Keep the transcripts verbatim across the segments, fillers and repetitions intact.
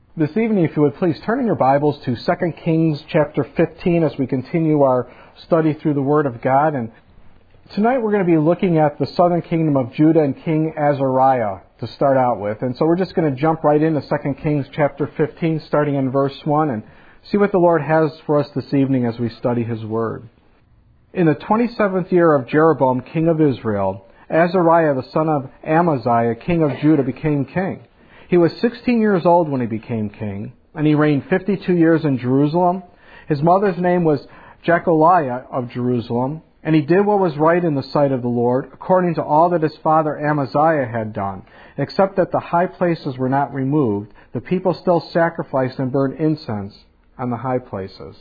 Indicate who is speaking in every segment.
Speaker 1: This evening, if you would please turn in your Bibles to Second Kings chapter fifteen as we continue our study through the Word of God. And tonight we're going to be looking at the southern kingdom of Judah and King Azariah to start out with. And so we're just going to jump right into Second Kings chapter fifteen, starting in verse one, and see what the Lord has for us this evening as we study His Word. In the twenty-seventh year of Jeroboam, king of Israel, Azariah the son of Amaziah, king of Judah, became king. He was sixteen years old when he became king, and he reigned fifty-two years in Jerusalem. His mother's name was Jecholiah of Jerusalem, and he did what was right in the sight of the Lord, according to all that his father Amaziah had done, except that the high places were not removed. The people still sacrificed and burned incense on the high places.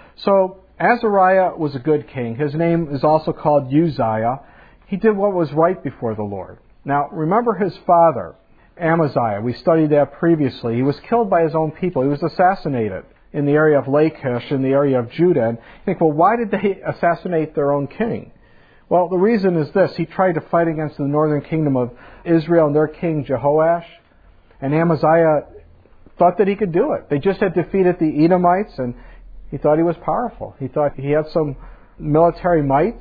Speaker 1: So Azariah was a good king. His name is also called Uzziah. He did what was right before the Lord. Now, remember his father, Amaziah. We studied that previously. He was killed by his own people. He was assassinated in the area of Lachish, in the area of Judah. And you think, well, why did they assassinate their own king? Well, the reason is this. He tried to fight against the northern kingdom of Israel and their king Jehoash. And Amaziah thought that he could do it. They just had defeated the Edomites, and he thought he was powerful. He thought he had some military might,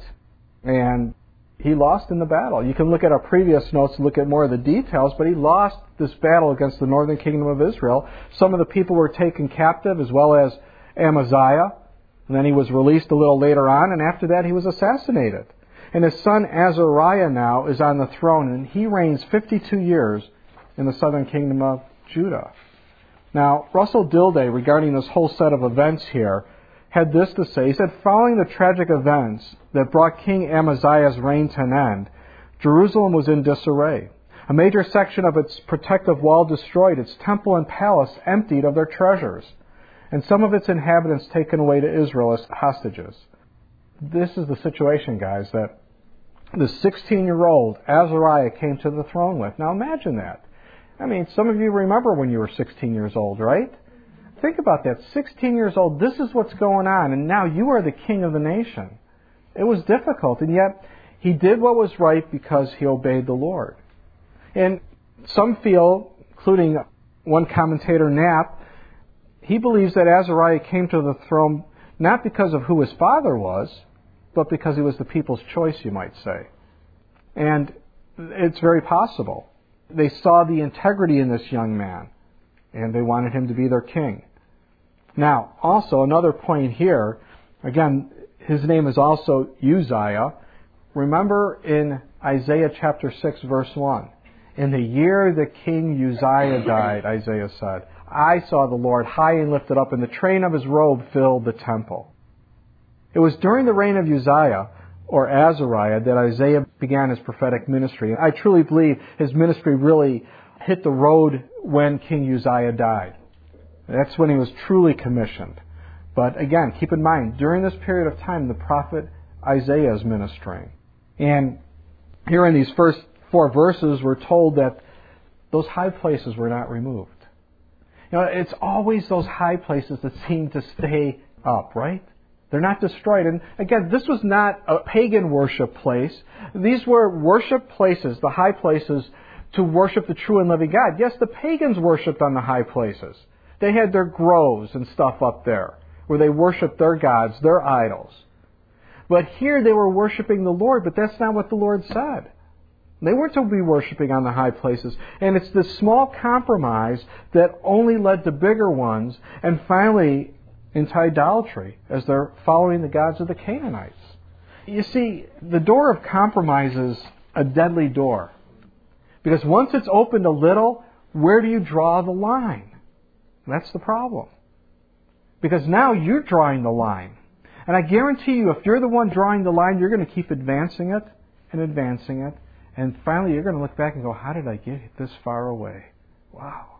Speaker 1: and he lost in the battle. You can look at our previous notes and look at more of the details, but he lost this battle against the northern kingdom of Israel. Some of the people were taken captive, as well as Amaziah. And then he was released a little later on, and after that he was assassinated. And his son Azariah now is on the throne, and he reigns fifty-two years in the southern kingdom of Judah. Now, Russell Dilday, regarding this whole set of events here, had this to say. He said, following the tragic events that brought King Amaziah's reign to an end, Jerusalem was in disarray. A major section of its protective wall destroyed, its temple and palace emptied of their treasures, and some of its inhabitants taken away to Israel as hostages. This is the situation, guys, that the sixteen-year-old Azariah came to the throne with. Now imagine that. I mean, some of you remember when you were sixteen years old, right? Think about that. sixteen years old, this is what's going on, and now you are the king of the nation. It was difficult, and yet he did what was right because he obeyed the Lord. And some feel, including one commentator, Knapp, he believes that Azariah came to the throne not because of who his father was, but because he was the people's choice, you might say. And it's very possible. They saw the integrity in this young man, and they wanted him to be their king. Now, also, another point here, again, his name is also Uzziah. Remember in Isaiah chapter six, verse one, in the year that King Uzziah died, Isaiah said, I saw the Lord high and lifted up, and the train of his robe filled the temple. It was during the reign of Uzziah, or Azariah, that Isaiah began his prophetic ministry. I truly believe his ministry really hit the road when King Uzziah died. That's when he was truly commissioned. But again, keep in mind, during this period of time, the prophet Isaiah is ministering. And here in these first four verses, we're told that those high places were not removed. You know, it's always those high places that seem to stay up, right? They're not destroyed. And again, this was not a pagan worship place. These were worship places, the high places, to worship the true and living God. Yes, the pagans worshipped on the high places. They had their groves and stuff up there where they worshipped their gods, their idols. But here they were worshiping the Lord, but that's not what the Lord said. They weren't to be worshiping on the high places. And it's this small compromise that only led to bigger ones, and finally into idolatry as they're following the gods of the Canaanites. You see, the door of compromise is a deadly door. Because once it's opened a little, where do you draw the line? That's the problem. Because now you're drawing the line. And I guarantee you, if you're the one drawing the line, you're going to keep advancing it and advancing it. And finally, you're going to look back and go, how did I get this far away? Wow.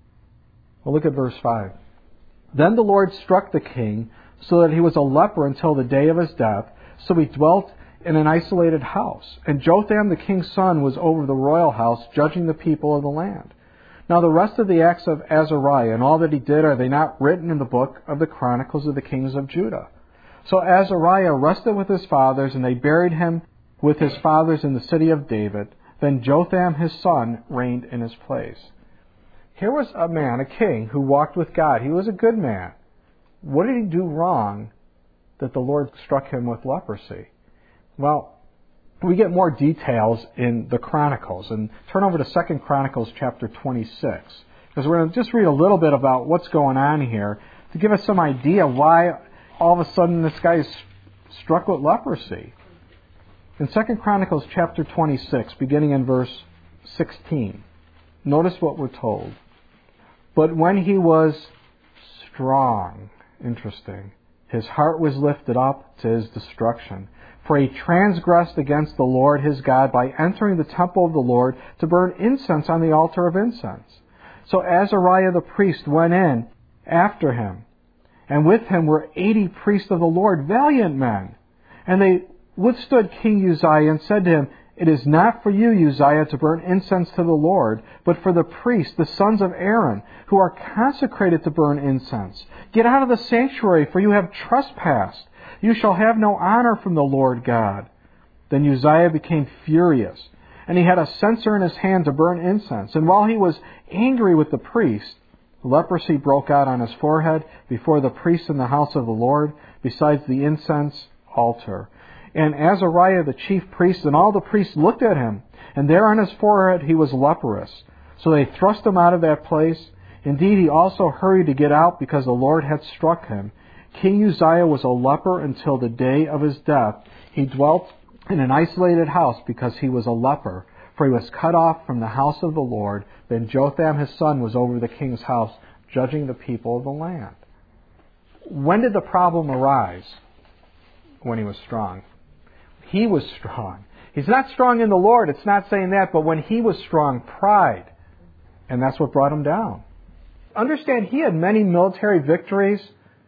Speaker 1: Well, look at verse five. Then the Lord struck the king so that he was a leper until the day of his death. So he dwelt in an isolated house. And Jotham, the king's son, was over the royal house, judging the people of the land. Now the rest of the acts of Azariah and all that he did, are they not written in the book of the Chronicles of the kings of Judah? So Azariah rested with his fathers, and they buried him with his fathers in the city of David. Then Jotham his son reigned in his place. Here was a man, a king, who walked with God. He was a good man. What did he do wrong that the Lord struck him with leprosy? Well, we get more details in the Chronicles. And turn over to Second Chronicles chapter twenty-six. Because we're going to just read a little bit about what's going on here to give us some idea why all of a sudden this guy is struck with leprosy. In Second Chronicles chapter twenty-six, beginning in verse sixteen, notice what we're told. But when he was strong, interesting, his heart was lifted up to his destruction. For he transgressed against the Lord his God by entering the temple of the Lord to burn incense on the altar of incense. So Azariah the priest went in after him, and with him were eighty priests of the Lord, valiant men. And they withstood King Uzziah and said to him, It is not for you, Uzziah, to burn incense to the Lord, but for the priests, the sons of Aaron, who are consecrated to burn incense. Get out of the sanctuary, for you have trespassed. You shall have no honor from the Lord God. Then Uzziah became furious, and he had a censer in his hand to burn incense. And while he was angry with the priest, leprosy broke out on his forehead before the priests in the house of the Lord, besides the incense altar. And Azariah the chief priest and all the priests looked at him, and there on his forehead he was leprous. So they thrust him out of that place. Indeed, he also hurried to get out because the Lord had struck him. King Uzziah was a leper until the day of his death. He dwelt in an isolated house because he was a leper, for he was cut off from the house of the Lord. Then Jotham his son was over the king's house, judging the people of the land. When did the problem arise? When he was strong. He was strong. He's not strong in the Lord, it's not saying that, but when he was strong, pride. And that's what brought him down. Understand, he had many military victories,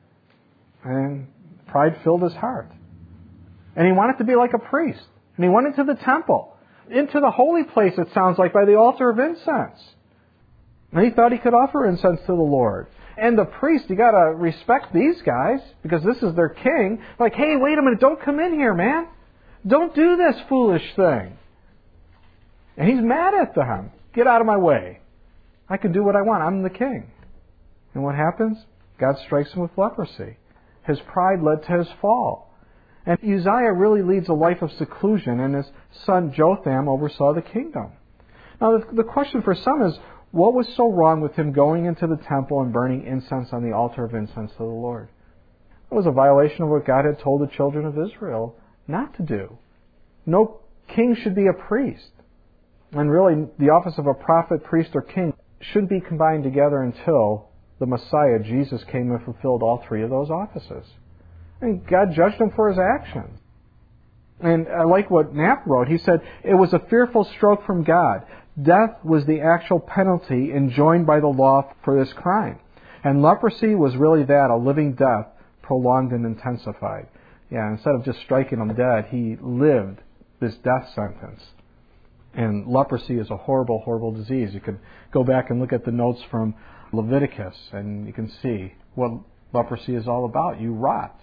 Speaker 1: and pride filled his heart. And he wanted to be like a priest. And he went into the temple, into the holy place, it sounds like, by the altar of incense. And he thought he could offer incense to the Lord. And the priest, you got to respect these guys, because this is their king. Like, hey, wait a minute, don't come in here, man. Don't do this foolish thing. And he's mad at them. Get out of my way. I can do what I want. I'm the king. And what happens? God strikes him with leprosy. His pride led to his fall. And Uzziah really leads a life of seclusion, and his son Jotham oversaw the kingdom. Now, the, the question for some is, what was so wrong with him going into the temple and burning incense on the altar of incense to the Lord? It was a violation of what God had told the children of Israel not to do. No king should be a priest. And really, the office of a prophet, priest, or king shouldn't be combined together until the Messiah, Jesus, came and fulfilled all three of those offices. And God judged him for his actions. And I like what Knapp wrote. He said, it was a fearful stroke from God. Death was the actual penalty enjoined by the law for this crime. And leprosy was really that, a living death, prolonged and intensified. Yeah, instead of just striking him dead, he lived this death sentence. And leprosy is a horrible, horrible disease. You can go back and look at the notes from Leviticus, and you can see what leprosy is all about. You rot.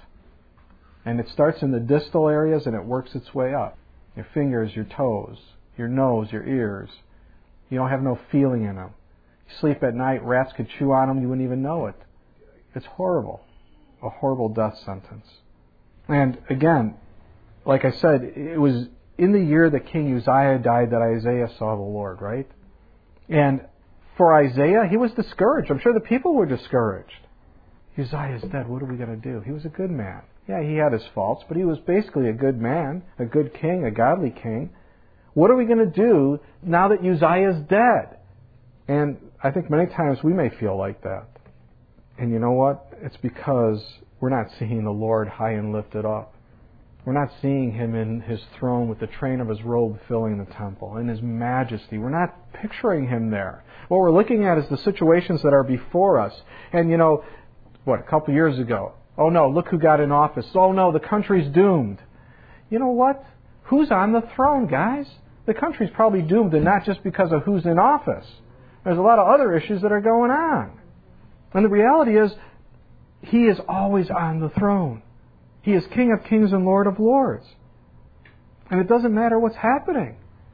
Speaker 1: And it starts in the distal areas, and it works its way up. Your fingers, your toes, your nose, your ears. You don't have no feeling in them. You sleep at night, rats could chew on them, you wouldn't even know it. It's horrible. A horrible death sentence. And again, like I said, it was in the year that King Uzziah died that Isaiah saw the Lord, right? And for Isaiah, he was discouraged. I'm sure the people were discouraged. Uzziah's dead. What are we going to do? He was a good man. Yeah, he had his faults, but he was basically a good man, a good king, a godly king. What are we going to do now that Uzziah's dead? And I think many times we may feel like that. And you know what? It's because we're not seeing the Lord high and lifted up. We're not seeing Him in His throne with the train of His robe filling the temple, in His majesty. We're not picturing Him there. What we're looking at is the situations that are before us. And you know, what, a couple years ago, oh no, look who got in office. Oh no, the country's doomed. You know what? Who's on the throne, guys? The country's probably doomed, and not just because of who's in office. There's a lot of other issues that are going on. And the reality is, He is always on the throne. He is King of kings and Lord of lords. And it doesn't matter what's happening.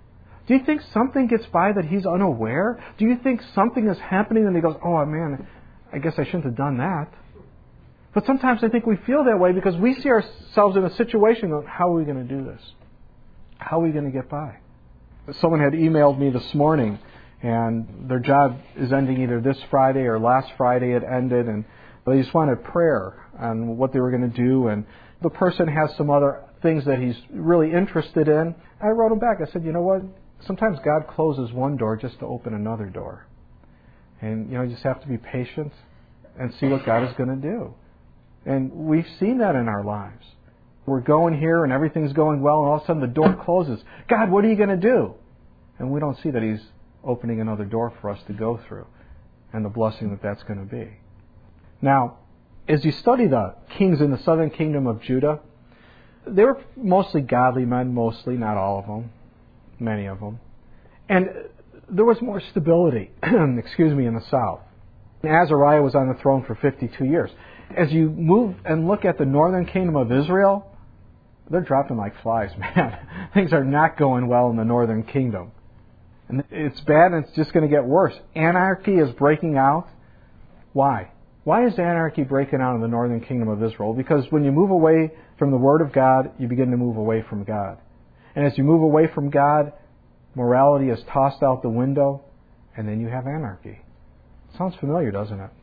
Speaker 1: Do you think something gets by that he's unaware? Do you think something is happening and he goes, oh man, I guess I shouldn't have done that? But sometimes I think we feel that way because we see ourselves in a situation of how are we going to do this? How are we going to get by? Someone had emailed me this morning and their job is ending either this Friday or last Friday it ended, and they just wanted prayer on what they were going to do, and the person has some other things that he's really interested in. I wrote him back. I said, you know what? Sometimes God closes one door just to open another door. And, you know, you just have to be patient and see what God is going to do. And we've seen that in our lives. We're going here and everything's going well, and all of a sudden the door closes. God, what are you going to do? And we don't see that He's opening another door for us to go through and the blessing that that's going to be. Now, as you study the kings in the southern kingdom of Judah, they were mostly godly men, mostly, not all of them, many of them. And there was more stability, excuse me, in the south. Azariah was on the throne for fifty-two years. As you move and look at the northern kingdom of Israel, they're dropping like flies, man. Things are not going well in the northern kingdom. And it's bad, and it's just going to get worse. Anarchy is breaking out. Why? Why is anarchy breaking out in the northern kingdom of Israel? Because when you move away from the Word of God, you begin to move away from God. And as you move away from God, morality is tossed out the window, and then you have anarchy. Sounds familiar, doesn't it?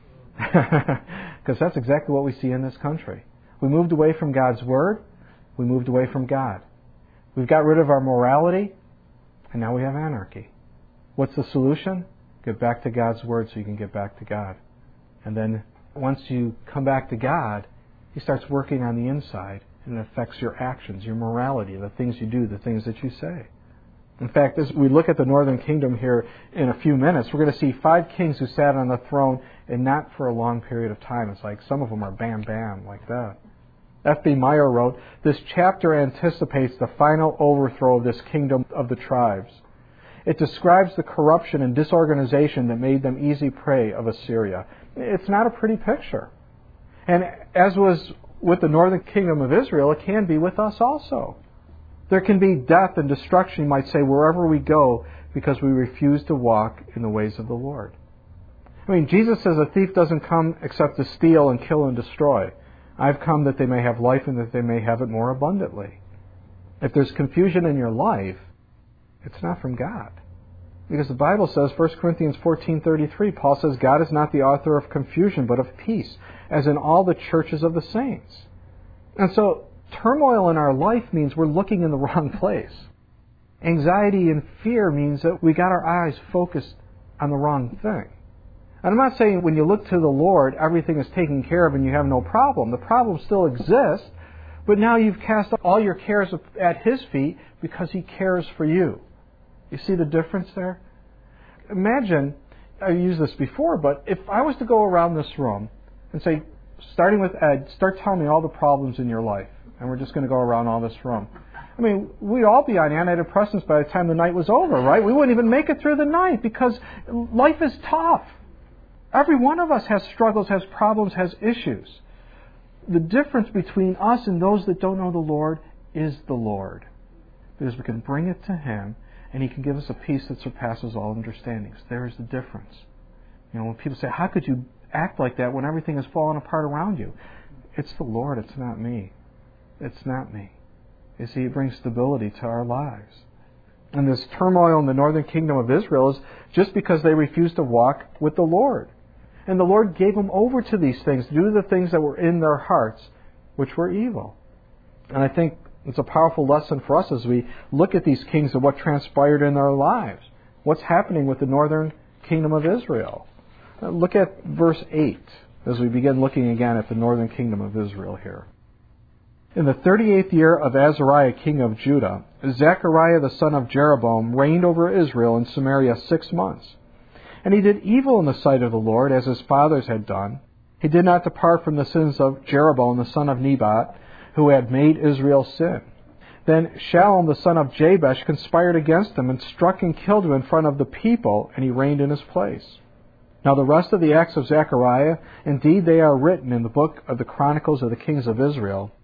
Speaker 1: Because that's exactly what we see in this country. We moved away from God's Word. We moved away from God. We've got rid of our morality, and now we have anarchy. What's the solution? Get back to God's Word so you can get back to God. And then once you come back to God, He starts working on the inside, and it affects your actions, your morality, the things you do, the things that you say. In fact, as we look at the northern kingdom here in a few minutes, we're going to see five kings who sat on the throne, and not for a long period of time. It's like some of them are bam, bam, like that. F B Meyer wrote, this chapter anticipates the final overthrow of this kingdom of the tribes. It describes the corruption and disorganization that made them easy prey of Assyria. It's not a pretty picture. And as was with the northern kingdom of Israel, it can be with us also. There can be death and destruction, you might say, wherever we go because we refuse to walk in the ways of the Lord. I mean, Jesus says a thief doesn't come except to steal and kill and destroy. I've come that they may have life and that they may have it more abundantly. If there's confusion in your life, it's not from God. Because the Bible says, First Corinthians fourteen thirty-three, Paul says, God is not the author of confusion, but of peace, as in all the churches of the saints. And so, turmoil in our life means we're looking in the wrong place. Anxiety and fear means that we got our eyes focused on the wrong thing. And I'm not saying when you look to the Lord, everything is taken care of and you have no problem. The problem still exists, but now you've cast all your cares at His feet because He cares for you. You see the difference there? Imagine, I've used this before, but if I was to go around this room and say, starting with Ed, start telling me all the problems in your life, and we're just going to go around all this room. I mean, we'd all be on antidepressants by the time the night was over, right? We wouldn't even make it through the night because life is tough. Every one of us has struggles, has problems, has issues. The difference between us and those that don't know the Lord is the Lord. Because we can bring it to Him, and He can give us a peace that surpasses all understandings. There is the difference. You know, when people say, how could you act like that when everything is falling apart around you? It's the Lord, it's not me. It's not me. You see, it brings stability to our lives. And this turmoil in the northern kingdom of Israel is just because they refused to walk with the Lord. And the Lord gave them over to these things, to do the things that were in their hearts, which were evil. And I think it's a powerful lesson for us as we look at these kings and what transpired in their lives. What's happening with the northern kingdom of Israel? Now look at verse eight as we begin looking again at the northern kingdom of Israel here. In the thirty-eighth year of Azariah, king of Judah, Zechariah the son of Jeroboam reigned over Israel in Samaria six months. And he did evil in the sight of the Lord, as his fathers had done. He did not depart from the sins of Jeroboam the son of Nebat, who had made Israel sin. Then Shallum the son of Jabesh conspired against him, and struck and killed him in front of the people, and he reigned in his place. Now the rest of the acts of Zechariah, indeed they are written in the book of the Chronicles of the Kings of Israel.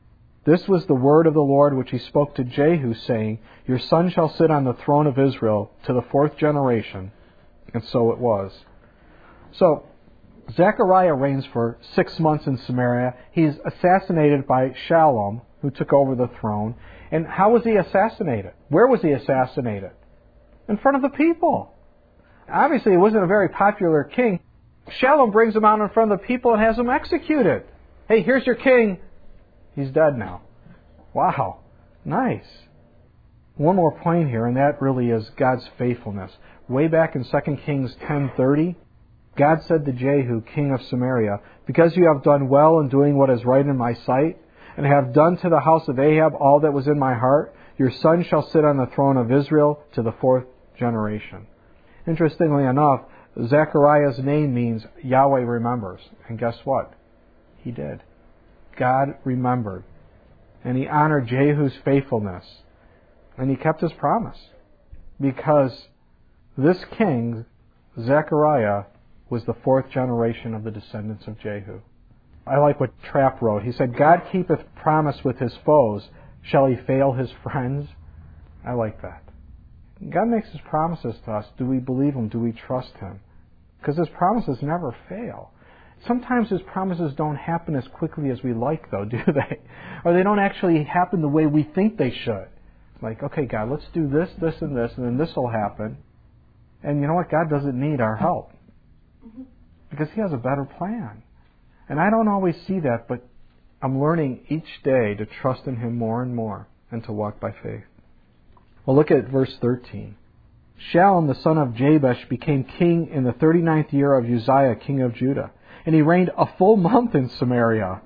Speaker 1: This was the word of the Lord which he spoke to Jehu, saying, Your son shall sit on the throne of Israel to the fourth generation. And so it was. So, Zechariah reigns for six months in Samaria. He's assassinated by Shallum, who took over the throne. And how was he assassinated? Where was he assassinated? In front of the people. Obviously, he wasn't a very popular king. Shallum brings him out in front of the people and has him executed. Hey, here's your king. He's dead now. Wow. Nice. One more point here, and that really is God's faithfulness. Way back in Second Kings ten thirty, God said to Jehu, king of Samaria, Because you have done well in doing what is right in my sight, and have done to the house of Ahab all that was in my heart, your son shall sit on the throne of Israel to the fourth generation. Interestingly enough, Zechariah's name means Yahweh remembers. And guess what? He did. God remembered. And he honored Jehu's faithfulness. And he kept his promise. Because this king, Zechariah, was the fourth generation of the descendants of Jehu. I like what Trapp wrote. He said, God keepeth promise with his foes. Shall he fail his friends? I like that. God makes his promises to us. Do we believe him? Do we trust him? Because his promises never fail. Sometimes his promises don't happen as quickly as we like, though, do they? Or they don't actually happen the way we think they should. Like, okay, God, let's do this, this, and this, and then this will happen. And you know what? God doesn't need our help. Because he has a better plan. And I don't always see that, but I'm learning each day to trust in him more and more and to walk by faith. Well, look at verse thirteen. Shallum, the son of Jabesh, became king in the thirty-ninth year of Uzziah, king of Judah. And he reigned a full month in Samaria.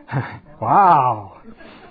Speaker 1: Wow!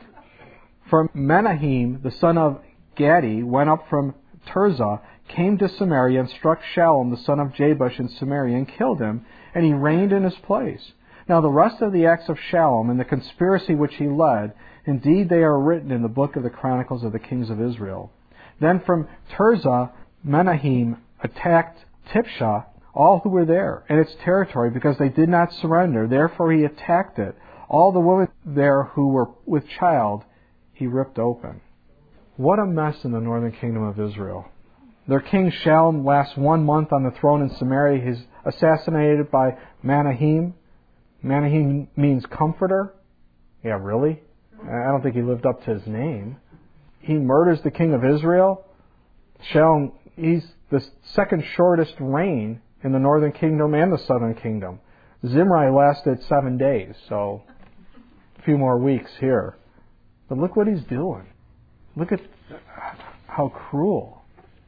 Speaker 1: From Menahem, the son of Gadi, went up from Tirzah, came to Samaria, and struck Shallum, the son of Jabesh, in Samaria, and killed him, and he reigned in his place. Now the rest of the acts of Shallum, and the conspiracy which he led, indeed they are written in the book of the Chronicles of the Kings of Israel. Then from Tirzah, Menahem attacked Tipshah, all who were there, and its territory, because they did not surrender. Therefore he attacked it. All the women there who were with child, he ripped open. What a mess in the northern kingdom of Israel. Their king Shallum lasts one month on the throne in Samaria. He's assassinated by Menahem. Menahem means comforter. Yeah, really? I don't think he lived up to his name. He murders the king of Israel. Shallum, he's the second shortest reign in the northern kingdom and the southern kingdom. Zimri lasted seven days, so a few more weeks here. But look what he's doing. Look at how cruel.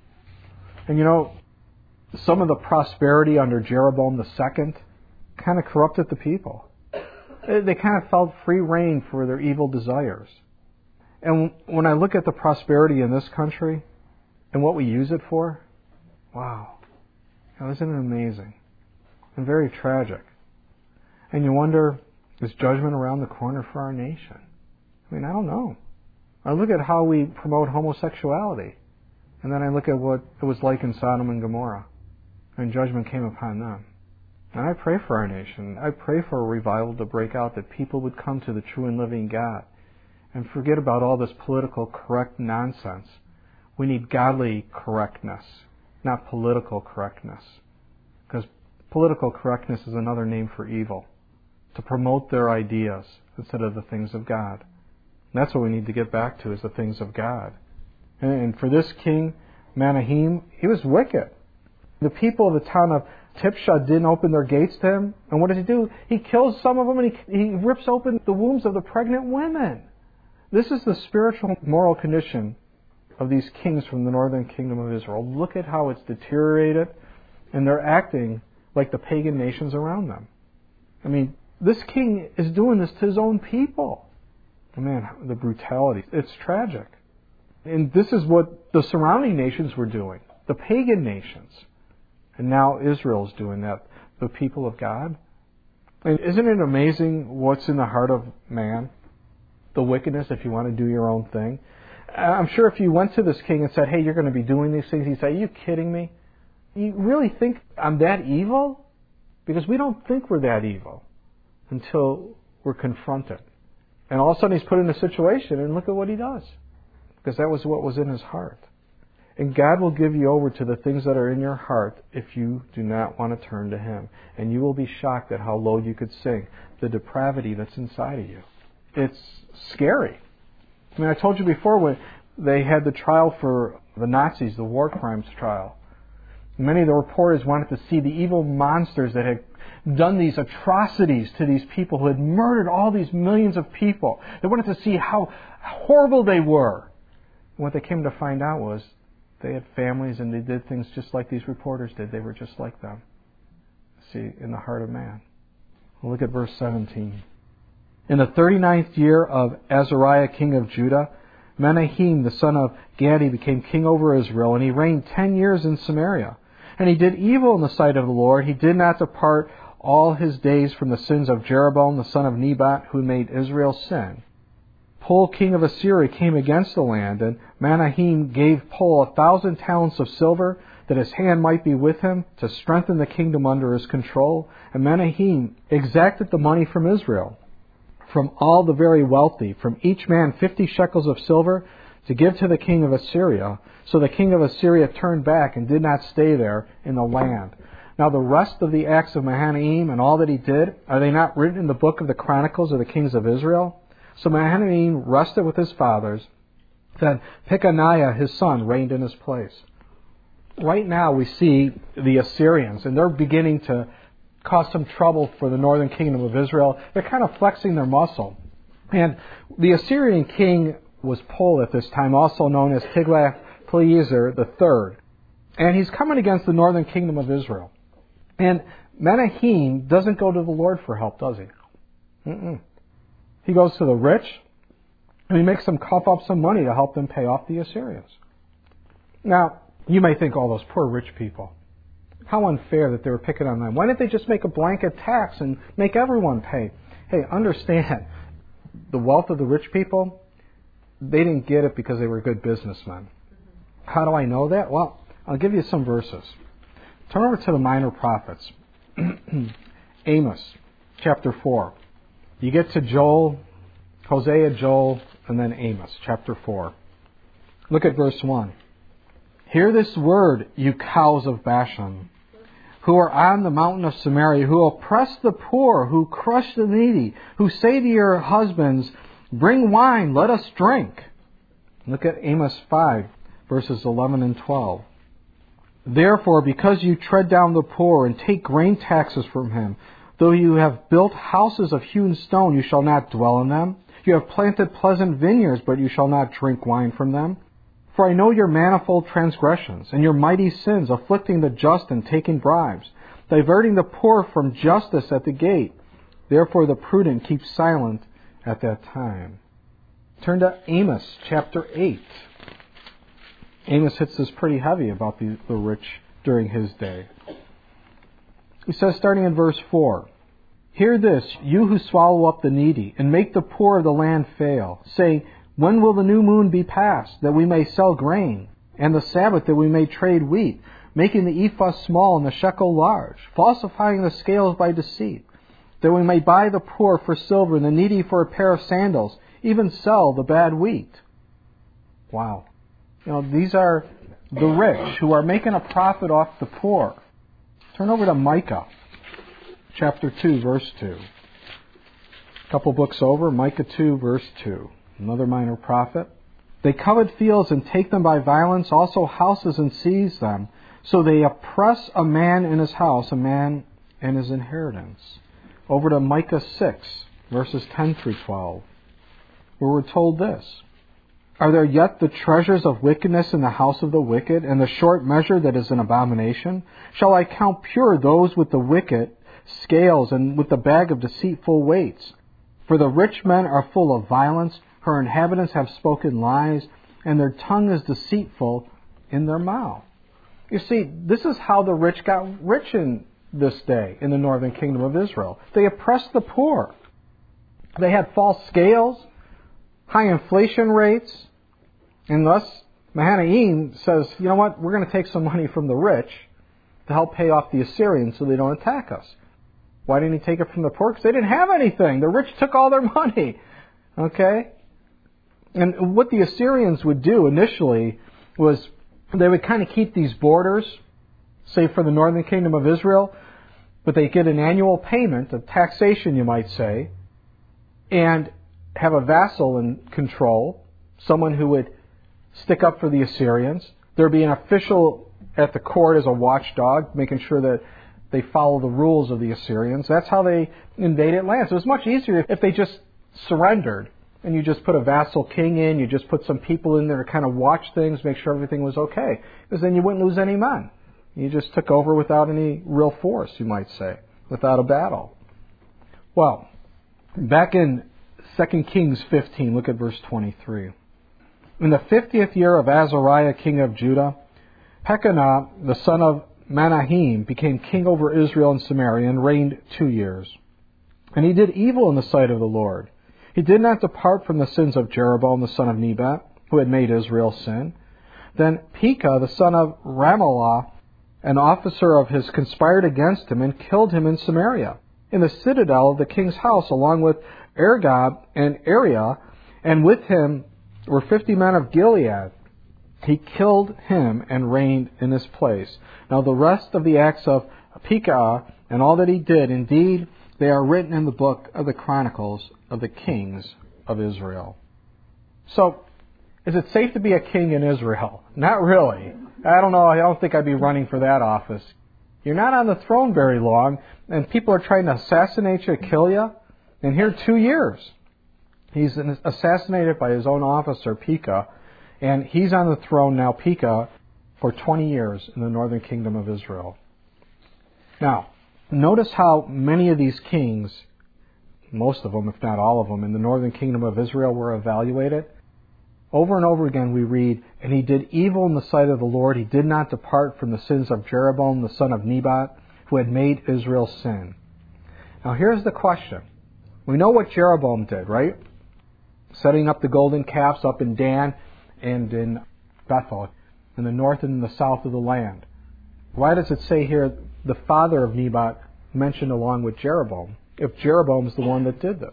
Speaker 1: And you know, some of the prosperity under Jeroboam the second kind of corrupted the people. They kind of felt free rein for their evil desires. And when I look at the prosperity in this country and what we use it for, wow, now, isn't it amazing and very tragic? And you wonder, is judgment around the corner for our nation? I mean, I don't know. I look at how we promote homosexuality, and then I look at what it was like in Sodom and Gomorrah, and judgment came upon them. And I pray for our nation. I pray for a revival to break out, that people would come to the true and living God and forget about all this political correct nonsense. We need godly correctness, not political correctness. Because political correctness is another name for evil, to promote their ideas instead of the things of God. And that's what we need to get back to, is the things of God. And for this king, Menahem, he was wicked. The people of the town of Tipshah didn't open their gates to him. And what does he do? He kills some of them, and he, he rips open the wombs of the pregnant women. This is the spiritual moral condition of these kings from the northern kingdom of Israel. Look at how it's deteriorated, and they're acting like the pagan nations around them. I mean, this king is doing this to his own people. Oh man, the brutality. It's tragic. And this is what the surrounding nations were doing, the pagan nations. And now Israel's doing that, the people of God. And isn't it amazing what's in the heart of man? The wickedness, if you want to do your own thing. I'm sure if you went to this king and said, hey, you're going to be doing these things, he'd say, are you kidding me? You really think I'm that evil? Because we don't think we're that evil until we're confronted. And all of a sudden he's put in a situation, and look at what he does. Because that was what was in his heart. And God will give you over to the things that are in your heart if you do not want to turn to Him. And you will be shocked at how low you could sink, the depravity that's inside of you. It's scary. I mean, I told you before when they had the trial for the Nazis, the war crimes trial. Many of the reporters wanted to see the evil monsters that had done these atrocities to these people who had murdered all these millions of people. They wanted to see how horrible they were. And what they came to find out was they had families and they did things just like these reporters did. They were just like them. See, in the heart of man. Well, look at verse seventeen. In the thirty-ninth year of Azariah, king of Judah, Menahem, the son of Gadi, became king over Israel, and he reigned ten years in Samaria. And he did evil in the sight of the Lord. He did not depart all his days from the sins of Jeroboam, the son of Nebat, who made Israel sin. Pul, king of Assyria, came against the land, and Menahem gave Pul a thousand talents of silver, that his hand might be with him, to strengthen the kingdom under his control. And Menahem exacted the money from Israel, from all the very wealthy, from each man fifty shekels of silver, to give to the king of Assyria. So the king of Assyria turned back and did not stay there in the land. Now the rest of the acts of Menahem and all that he did, are they not written in the book of the Chronicles of the kings of Israel? So Menahem rested with his fathers. Then Pekaniah his son reigned in his place. Right now we see the Assyrians, and they're beginning to cause some trouble for the northern kingdom of Israel. They're kind of flexing their muscle. And the Assyrian king was Pul at this time, also known as Tiglath-Pileser the third. And he's coming against the northern kingdom of Israel. And Menahem doesn't go to the Lord for help, does he? Mm-mm. He goes to the rich, and he makes them cough up some money to help them pay off the Assyrians. Now, you may think, oh, those poor rich people. How unfair that they were picking on them. Why didn't they just make a blanket tax and make everyone pay? Hey, understand, the wealth of the rich people, they didn't get it because they were good businessmen. How do I know that? Well, I'll give you some verses. Turn over to the minor prophets. Amos, chapter four. You get to Joel, Hosea, Joel, and then Amos, chapter four. Look at verse one. Hear this word, you cows of Bashan, who are on the mountain of Samaria, who oppress the poor, who crush the needy, who say to your husbands, bring wine, let us drink. Look at Amos five, verses eleven and twelve. Therefore, because you tread down the poor and take grain taxes from him, though you have built houses of hewn stone, you shall not dwell in them. You have planted pleasant vineyards, but you shall not drink wine from them. For I know your manifold transgressions, and your mighty sins, afflicting the just and taking bribes, diverting the poor from justice at the gate. Therefore the prudent keep silent at that time. Turn to Amos chapter eight. Amos hits this pretty heavy about the, the rich during his day. He says, starting in verse four, hear this, you who swallow up the needy, and make the poor of the land fail, saying, when will the new moon be passed, that we may sell grain, and the Sabbath, that we may trade wheat, making the ephah small and the shekel large, falsifying the scales by deceit, that we may buy the poor for silver and the needy for a pair of sandals, even sell the bad wheat? Wow. You know, these are the rich who are making a profit off the poor. Turn over to Micah, chapter two, verse two. A couple books over, Micah two, verse two. Another minor prophet. They covet fields and take them by violence, also houses and seize them. So they oppress a man in his house, a man and his inheritance. Over to Micah six, verses ten through twelve, where we're told this. Are there yet the treasures of wickedness in the house of the wicked, and the short measure that is an abomination? Shall I count pure those with the wicked scales, and with the bag of deceitful weights? For the rich men are full of violence, her inhabitants have spoken lies, and their tongue is deceitful in their mouth. You see, this is how the rich got rich in this day in the northern kingdom of Israel. They oppressed the poor. They had false scales, high inflation rates, and thus Menahem says, you know what, we're going to take some money from the rich to help pay off the Assyrians so they don't attack us. Why didn't he take it from the poor? Because they didn't have anything. The rich took all their money. Okay? And what the Assyrians would do initially was they would kind of keep these borders, say for the northern kingdom of Israel, but they get an annual payment of taxation, you might say, and have a vassal in control, someone who would stick up for the Assyrians. There'd be an official at the court as a watchdog, making sure that they follow the rules of the Assyrians. That's how they invaded lands. It was much easier if they just surrendered and you just put a vassal king in, you just put some people in there to kind of watch things, make sure everything was okay. Because then you wouldn't lose any men. You just took over without any real force, you might say, without a battle. Well, back in Second Kings fifteen, look at verse twenty-three. In the fiftieth year of Azariah, king of Judah, Pekah, the son of Menahem, became king over Israel and Samaria and reigned two years. And he did evil in the sight of the Lord. He did not depart from the sins of Jeroboam, the son of Nebat, who had made Israel sin. Then Pekah, the son of Remaliah, an officer of his, conspired against him and killed him in Samaria, in the citadel of the king's house, along with Ergab and Ariah, and with him were fifty men of Gilead. He killed him and reigned in his place. Now the rest of the acts of Pekah and all that he did, indeed, they are written in the book of the Chronicles of the kings of Israel. So, is it safe to be a king in Israel? Not really. I don't know. I don't think I'd be running for that office. You're not on the throne very long, and people are trying to assassinate you, kill you. And here, two years. He's assassinated by his own officer, Pekah, and he's on the throne now, Pekah, for twenty years in the northern kingdom of Israel. Now, notice how many of these kings, most of them, if not all of them, in the northern kingdom of Israel were evaluated. Over and over again we read, and he did evil in the sight of the Lord. He did not depart from the sins of Jeroboam, the son of Nebat, who had made Israel sin. Now here's the question. We know what Jeroboam did, right? Setting up the golden calves up in Dan and in Bethel, in the north and in the south of the land. Why does it say here the father of Nebat mentioned along with Jeroboam, if Jeroboam's the one that did this?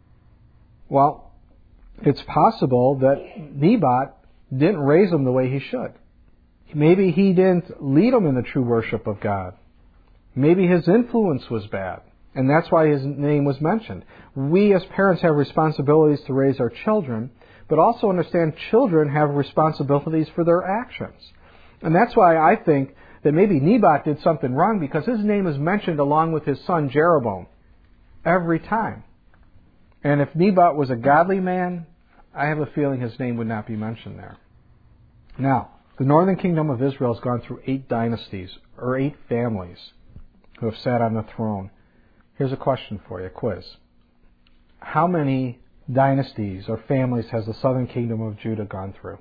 Speaker 1: Well, it's possible that Nebat didn't raise him the way he should. Maybe he didn't lead him in the true worship of God. Maybe his influence was bad, and that's why his name was mentioned. We as parents have responsibilities to raise our children, but also understand children have responsibilities for their actions. And that's why I think that maybe Nebat did something wrong, because his name is mentioned along with his son Jeroboam every time. And if Nebat was a godly man, I have a feeling his name would not be mentioned there. Now, the northern kingdom of Israel has gone through eight dynasties, or eight families, who have sat on the throne. Here's a question for you, a quiz. How many dynasties or families has the southern kingdom of Judah gone through?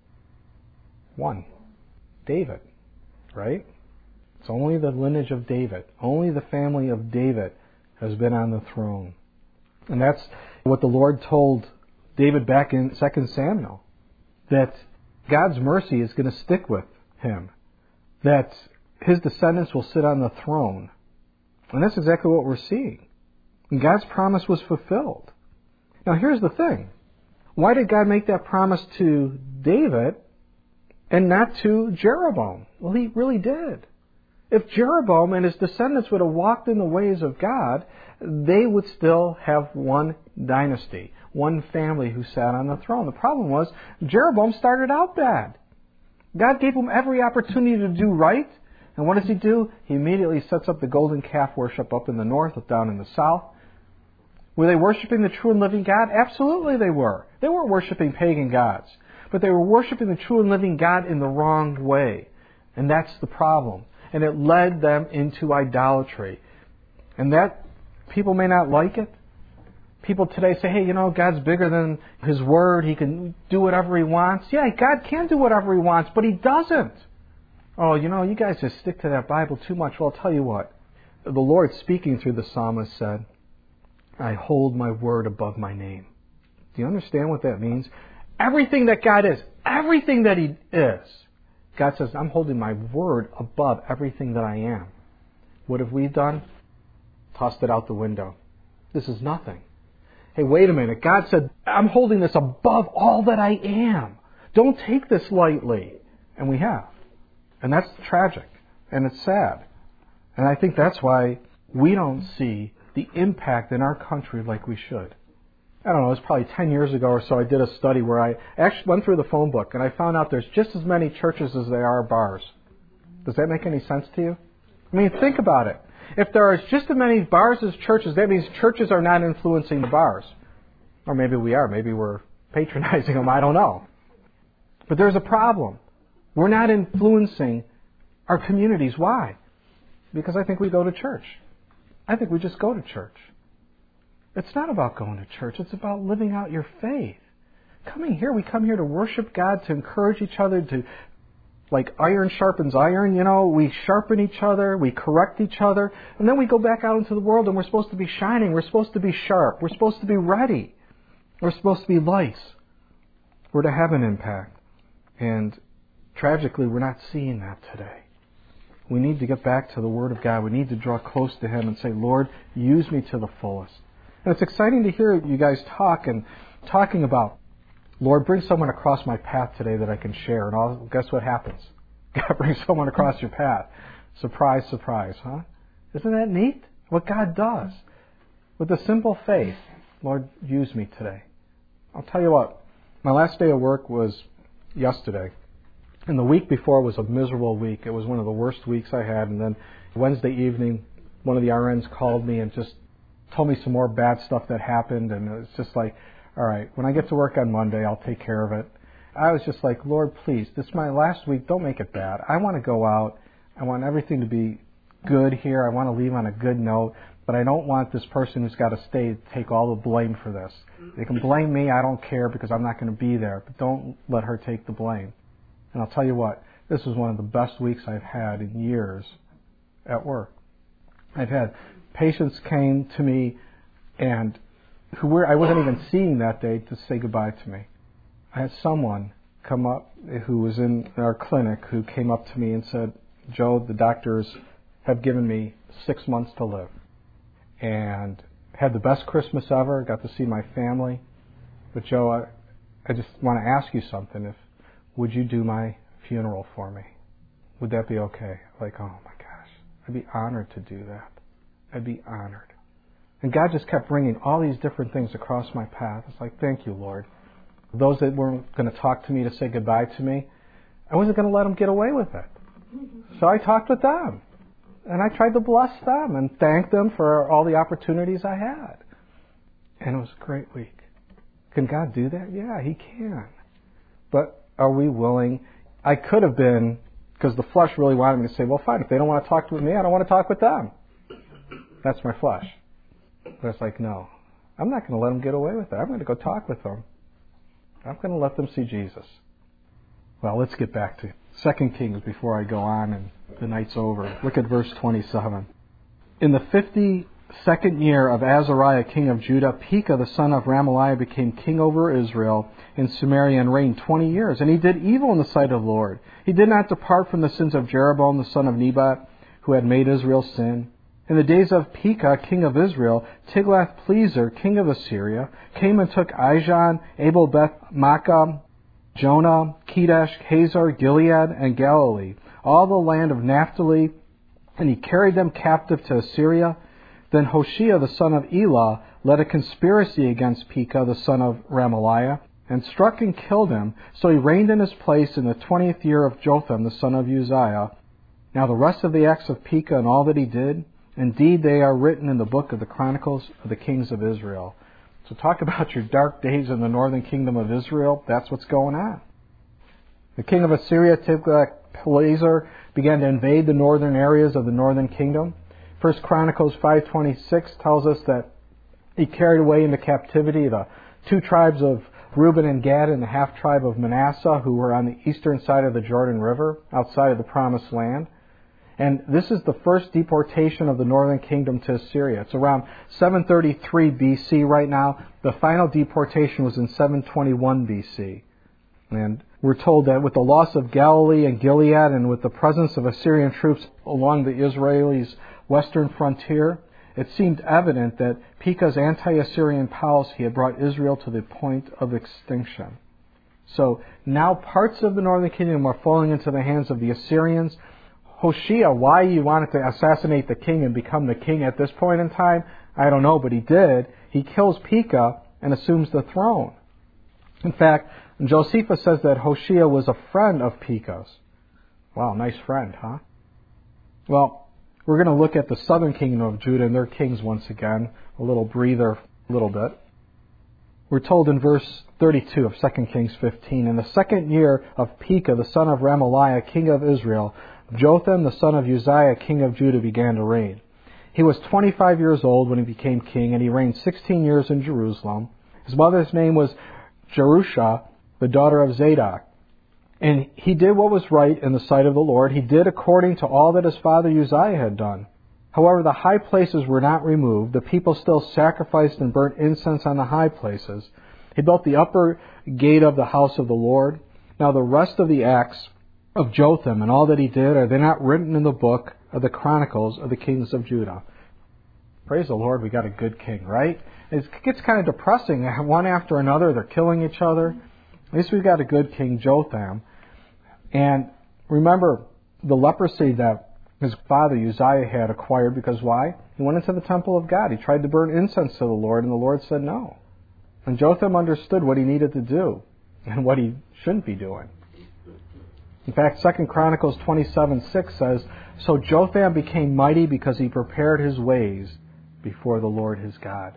Speaker 1: One. David, right? It's only the lineage of David. Only the family of David has been on the throne. And that's what the Lord told David back in Second Samuel, that God's mercy is going to stick with him, that his descendants will sit on the throne. And that's exactly what we're seeing. And God's promise was fulfilled. Now here's the thing. Why did God make that promise to David and not to Jeroboam? Well, he really did. If Jeroboam and his descendants would have walked in the ways of God, they would still have one dynasty, one family who sat on the throne. The problem was, Jeroboam started out bad. God gave him every opportunity to do right, and what does he do? He immediately sets up the golden calf worship up in the north, down in the south. Were they worshiping the true and living God? Absolutely they were. They weren't worshiping pagan gods, but they were worshiping the true and living God in the wrong way. And that's the problem. And it led them into idolatry. And that, people may not like it. People today say, hey, you know, God's bigger than His Word. He can do whatever He wants. Yeah, God can do whatever He wants, but He doesn't. Oh, you know, you guys just stick to that Bible too much. Well, I'll tell you what. The Lord, speaking through the psalmist, said, I hold my word above my name. Do you understand what that means? Everything that God is, everything that He is, God says, I'm holding my word above everything that I am. What have we done? Tossed it out the window. This is nothing. Hey, wait a minute. God said, I'm holding this above all that I am. Don't take this lightly. And we have. And that's tragic. And it's sad. And I think that's why we don't see the impact in our country like we should. I don't know, it was probably ten years ago or so I did a study where I actually went through the phone book and I found out there's just as many churches as there are bars. Does that make any sense to you? I mean, think about it. If there are just as many bars as churches, that means churches are not influencing the bars. Or maybe we are. Maybe we're patronizing them. I don't know. But there's a problem. We're not influencing our communities. Why? Because I think we go to church. I think we just go to church. It's not about going to church. It's about living out your faith. Coming here, we come here to worship God, to encourage each other, to, like iron sharpens iron, you know, we sharpen each other, we correct each other, and then we go back out into the world and we're supposed to be shining, we're supposed to be sharp, we're supposed to be ready, we're supposed to be lights. We're to have an impact. And tragically, we're not seeing that today. We need to get back to the Word of God. We need to draw close to Him and say, Lord, use me to the fullest. And it's exciting to hear you guys talk and talking about, Lord, bring someone across my path today that I can share. And I'll, guess what happens? God brings someone across your path. Surprise, surprise, huh? Isn't that neat? What God does. With a simple faith, Lord, use me today. I'll tell you what, my last day of work was yesterday. And the week before was a miserable week. It was one of the worst weeks I had. And then Wednesday evening, one of the R Ns called me and just told me some more bad stuff that happened. And it was just like, all right, when I get to work on Monday, I'll take care of it. I was just like, Lord, please, this is my last week. Don't make it bad. I want to go out. I want everything to be good here. I want to leave on a good note. But I don't want this person who's got to stay to take all the blame for this. They can blame me. I don't care because I'm not going to be there. But don't let her take the blame. And I'll tell you what, this was one of the best weeks I've had in years at work. I've had patients came to me and who were I wasn't even seeing that day to say goodbye to me. I had someone come up who was in our clinic who came up to me and said, Joe, the doctors have given me six months to live. And had the best Christmas ever, got to see my family. But Joe, I, I just want to ask you something. If would you do my funeral for me? Would that be okay? Like, oh my gosh, I'd be honored to do that. I'd be honored. And God just kept bringing all these different things across my path. It's like, thank you, Lord. Those that weren't going to talk to me to say goodbye to me, I wasn't going to let them get away with it. So I talked with them. And I tried to bless them and thank them for all the opportunities I had. And it was a great week. Can God do that? Yeah, He can. But are we willing? I could have been, because the flesh really wanted me to say, well, fine, if they don't want to talk with me, I don't want to talk with them. That's my flesh. But it's like, no, I'm not going to let them get away with it. I'm going to go talk with them. I'm going to let them see Jesus. Well, let's get back to Second Kings before I go on and the night's over. Look at verse twenty-seven. In the fifty-second year of Azariah, king of Judah, Pekah, the son of Ramaliah, became king over Israel in Samaria and reigned twenty years. And he did evil in the sight of the Lord. He did not depart from the sins of Jeroboam, the son of Nebat, who had made Israel sin. In the days of Pekah, king of Israel, Tiglath-Pileser, king of Assyria, came and took Ijon, Abel-Beth-Maachah, Jonah, Kedesh, Hazar, Gilead, and Galilee, all the land of Naphtali, and he carried them captive to Assyria. Then Hoshea, the son of Elah, led a conspiracy against Pekah, the son of Ramaliah, and struck and killed him. So he reigned in his place in the twentieth year of Jotham, the son of Uzziah. Now the rest of the acts of Pekah and all that he did, indeed they are written in the book of the Chronicles of the kings of Israel. So talk about your dark days in the northern kingdom of Israel. That's what's going on. The king of Assyria, Tiglath-Pileser, began to invade the northern areas of the northern kingdom. First Chronicles five twenty-six tells us that he carried away into captivity the two tribes of Reuben and Gad and the half tribe of Manasseh, who were on the eastern side of the Jordan River, outside of the Promised Land. And this is the first deportation of the northern kingdom to Assyria. It's around seven thirty-three B C right now. The final deportation was in seven twenty-one B C. And we're told that with the loss of Galilee and Gilead and with the presence of Assyrian troops along the Israelis' western frontier, it seemed evident that Pekah's anti-Assyrian policy had brought Israel to the point of extinction. So now parts of the northern kingdom are falling into the hands of the Assyrians. Hoshea, why he wanted to assassinate the king and become the king at this point in time, I don't know, but he did. He kills Pekah and assumes the throne. In fact, Josephus says that Hoshea was a friend of Pekah's. Wow, nice friend, huh? Well, we're going to look at the southern kingdom of Judah and their kings once again. A little breather, a little bit. We're told in verse thirty-two of Second Kings fifteen, in the second year of Pekah, the son of Remaliah, king of Israel, Jotham, the son of Uzziah, king of Judah, began to reign. He was twenty-five years old when he became king, and he reigned sixteen years in Jerusalem. His mother's name was Jerusha, the daughter of Zadok. And he did what was right in the sight of the Lord. He did according to all that his father Uzziah had done. However, the high places were not removed. The people still sacrificed and burnt incense on the high places. He built the upper gate of the house of the Lord. Now the rest of the acts of Jotham and all that he did, are they not written in the book of the Chronicles of the kings of Judah? Praise the Lord, we got a good king, right? It gets kind of depressing. One after another, they're killing each other. At least we've got a good king, Jotham. And remember the leprosy that his father Uzziah had acquired, because why? He went into the temple of God. He tried to burn incense to the Lord, and the Lord said no. And Jotham understood what he needed to do and what he shouldn't be doing. In fact, Second Chronicles twenty-seven six says, so Jotham became mighty because he prepared his ways before the Lord his God.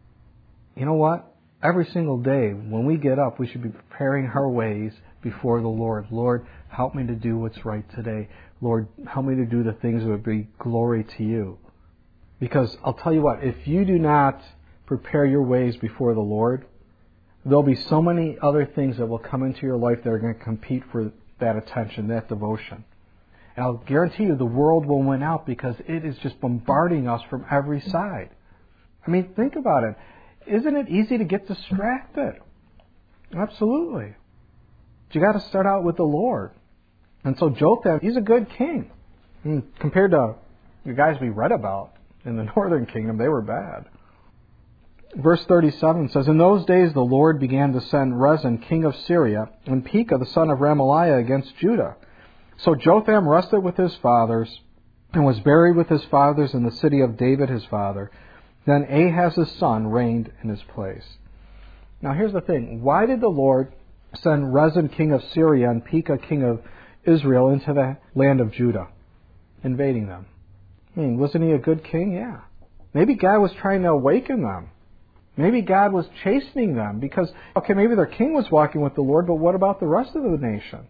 Speaker 1: You know what? Every single day when we get up, we should be preparing our ways before the Lord. Lord, help me to do what's right today. Lord, help me to do the things that would be glory to you. Because I'll tell you what, if you do not prepare your ways before the Lord, there'll be so many other things that will come into your life that are going to compete for that attention, that devotion. And I'll guarantee you the world will win out because it is just bombarding us from every side. I mean, think about it. Isn't it easy to get distracted? Absolutely. But you got to start out with the Lord. And so Jotham, he's a good king. And compared to the guys we read about in the northern kingdom, they were bad. Verse thirty-seven says, in those days the Lord began to send Rezin, king of Syria, and Pekah, the son of Remaliah, against Judah. So Jotham rested with his fathers and was buried with his fathers in the city of David his father. Then Ahaz his son reigned in his place. Now here's the thing. Why did the Lord send Rezin, king of Syria, and Pekah, king of Israel, into the land of Judah, invading them? I mean, wasn't he a good king? Yeah. Maybe God was trying to awaken them. Maybe God was chastening them because, okay, maybe their king was walking with the Lord, but what about the rest of the nation?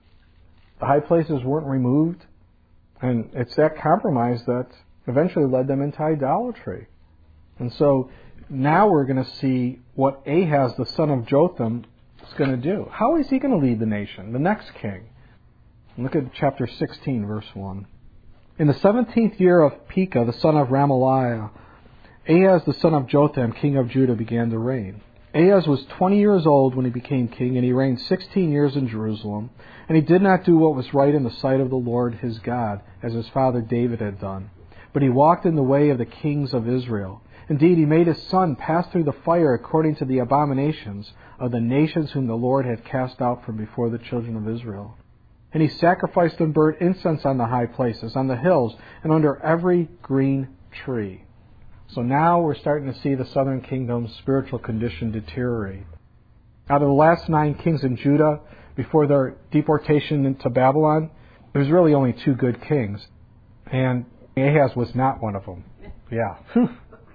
Speaker 1: The high places weren't removed, and it's that compromise that eventually led them into idolatry. And so now we're going to see what Ahaz, the son of Jotham, is going to do. How is he going to lead the nation, the next king? Look at chapter sixteen, verse one. In the seventeenth year of Pekah, the son of Remaliah, Ahaz, the son of Jotham, king of Judah, began to reign. Ahaz was twenty years old when he became king, and he reigned sixteen years in Jerusalem. And he did not do what was right in the sight of the Lord his God, as his father David had done. But he walked in the way of the kings of Israel. Indeed, he made his son pass through the fire according to the abominations of the nations whom the Lord had cast out from before the children of Israel. And he sacrificed and burnt incense on the high places, on the hills, and under every green tree. So now we're starting to see the southern kingdom's spiritual condition deteriorate. Out of the last nine kings in Judah, before their deportation into Babylon, there's really only two good kings. And Ahaz was not one of them. Yeah.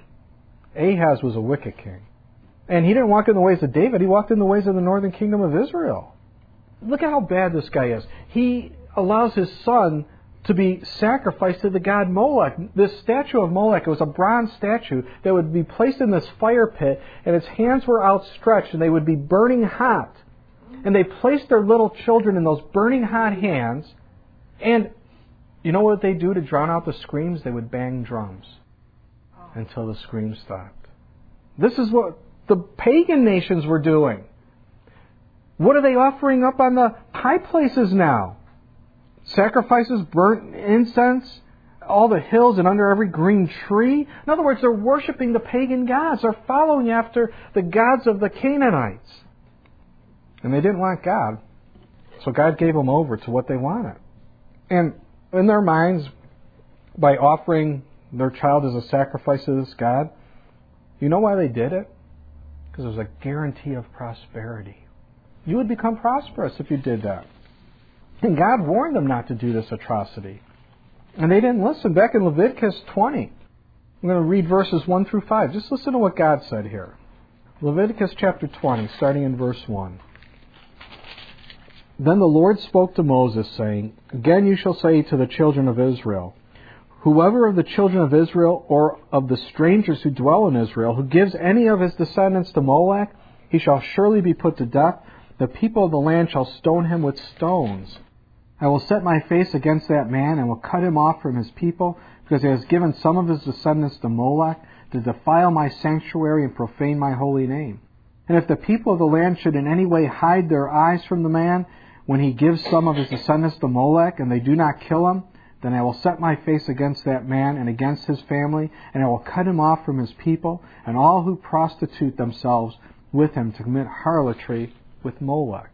Speaker 1: Ahaz was a wicked king. And he didn't walk in the ways of David. He walked in the ways of the northern kingdom of Israel. Look at how bad this guy is. He allows his son to be sacrificed to the god Molech. This statue of Molech, it was a bronze statue that would be placed in this fire pit, and its hands were outstretched, and they would be burning hot. And they placed their little children in those burning hot hands, and you know what they do to drown out the screams? They would bang drums until the screams stopped. This is what the pagan nations were doing. What are they offering up on the high places now? Sacrifices, burnt incense, all the hills and under every green tree. In other words, they're worshiping the pagan gods. They're following after the gods of the Canaanites. And they didn't want God. So God gave them over to what they wanted. And in their minds, by offering their child as a sacrifice to this God, you know why they did it? Because it was a guarantee of prosperity. You would become prosperous if you did that. And God warned them not to do this atrocity. And they didn't listen. Back in Leviticus twenty, I'm going to read verses one through five. Just listen to what God said here. Leviticus chapter twenty, starting in verse one. Then the Lord spoke to Moses, saying, Again you shall say to the children of Israel, Whoever of the children of Israel or of the strangers who dwell in Israel, who gives any of his descendants to Molech, he shall surely be put to death. The people of the land shall stone him with stones. I will set my face against that man, and will cut him off from his people, because he has given some of his descendants to Molech, to defile my sanctuary and profane my holy name. And if the people of the land should in any way hide their eyes from the man, when he gives some of his descendants to Molech, and they do not kill him, then I will set my face against that man and against his family, and I will cut him off from his people, and all who prostitute themselves with him to commit harlotry with Molech.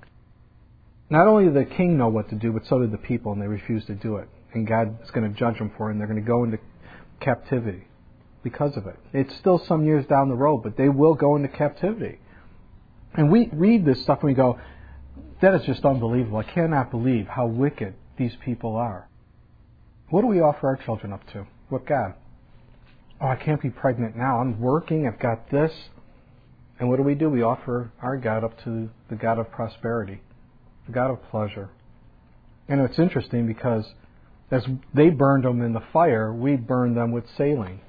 Speaker 1: Not only did the king know what to do, but so did the people, and they refused to do it. And God is going to judge them for it, and they're going to go into captivity because of it. It's still some years down the road, but they will go into captivity. And we read this stuff and we go, that is just unbelievable. I cannot believe how wicked these people are. What do we offer our children up to? What God? Oh, I can't be pregnant now. I'm working. I've got this. And what do we do? We offer our God up to the God of prosperity, the God of pleasure. And it's interesting because as they burned them in the fire, we burn them with saline.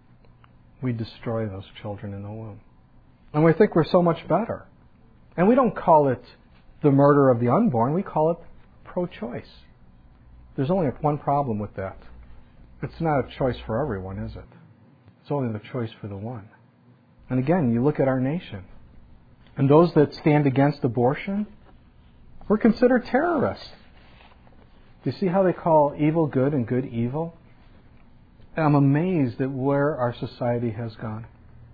Speaker 1: We destroy those children in the womb. And we think we're so much better. And we don't call it the murder of the unborn. We call it pro-choice. There's only one problem with that. It's not a choice for everyone, is it? It's only the choice for the one. And again, you look at our nation. And those that stand against abortion, we're considered terrorists. Do you see how they call evil good and good evil? And I'm amazed at where our society has gone.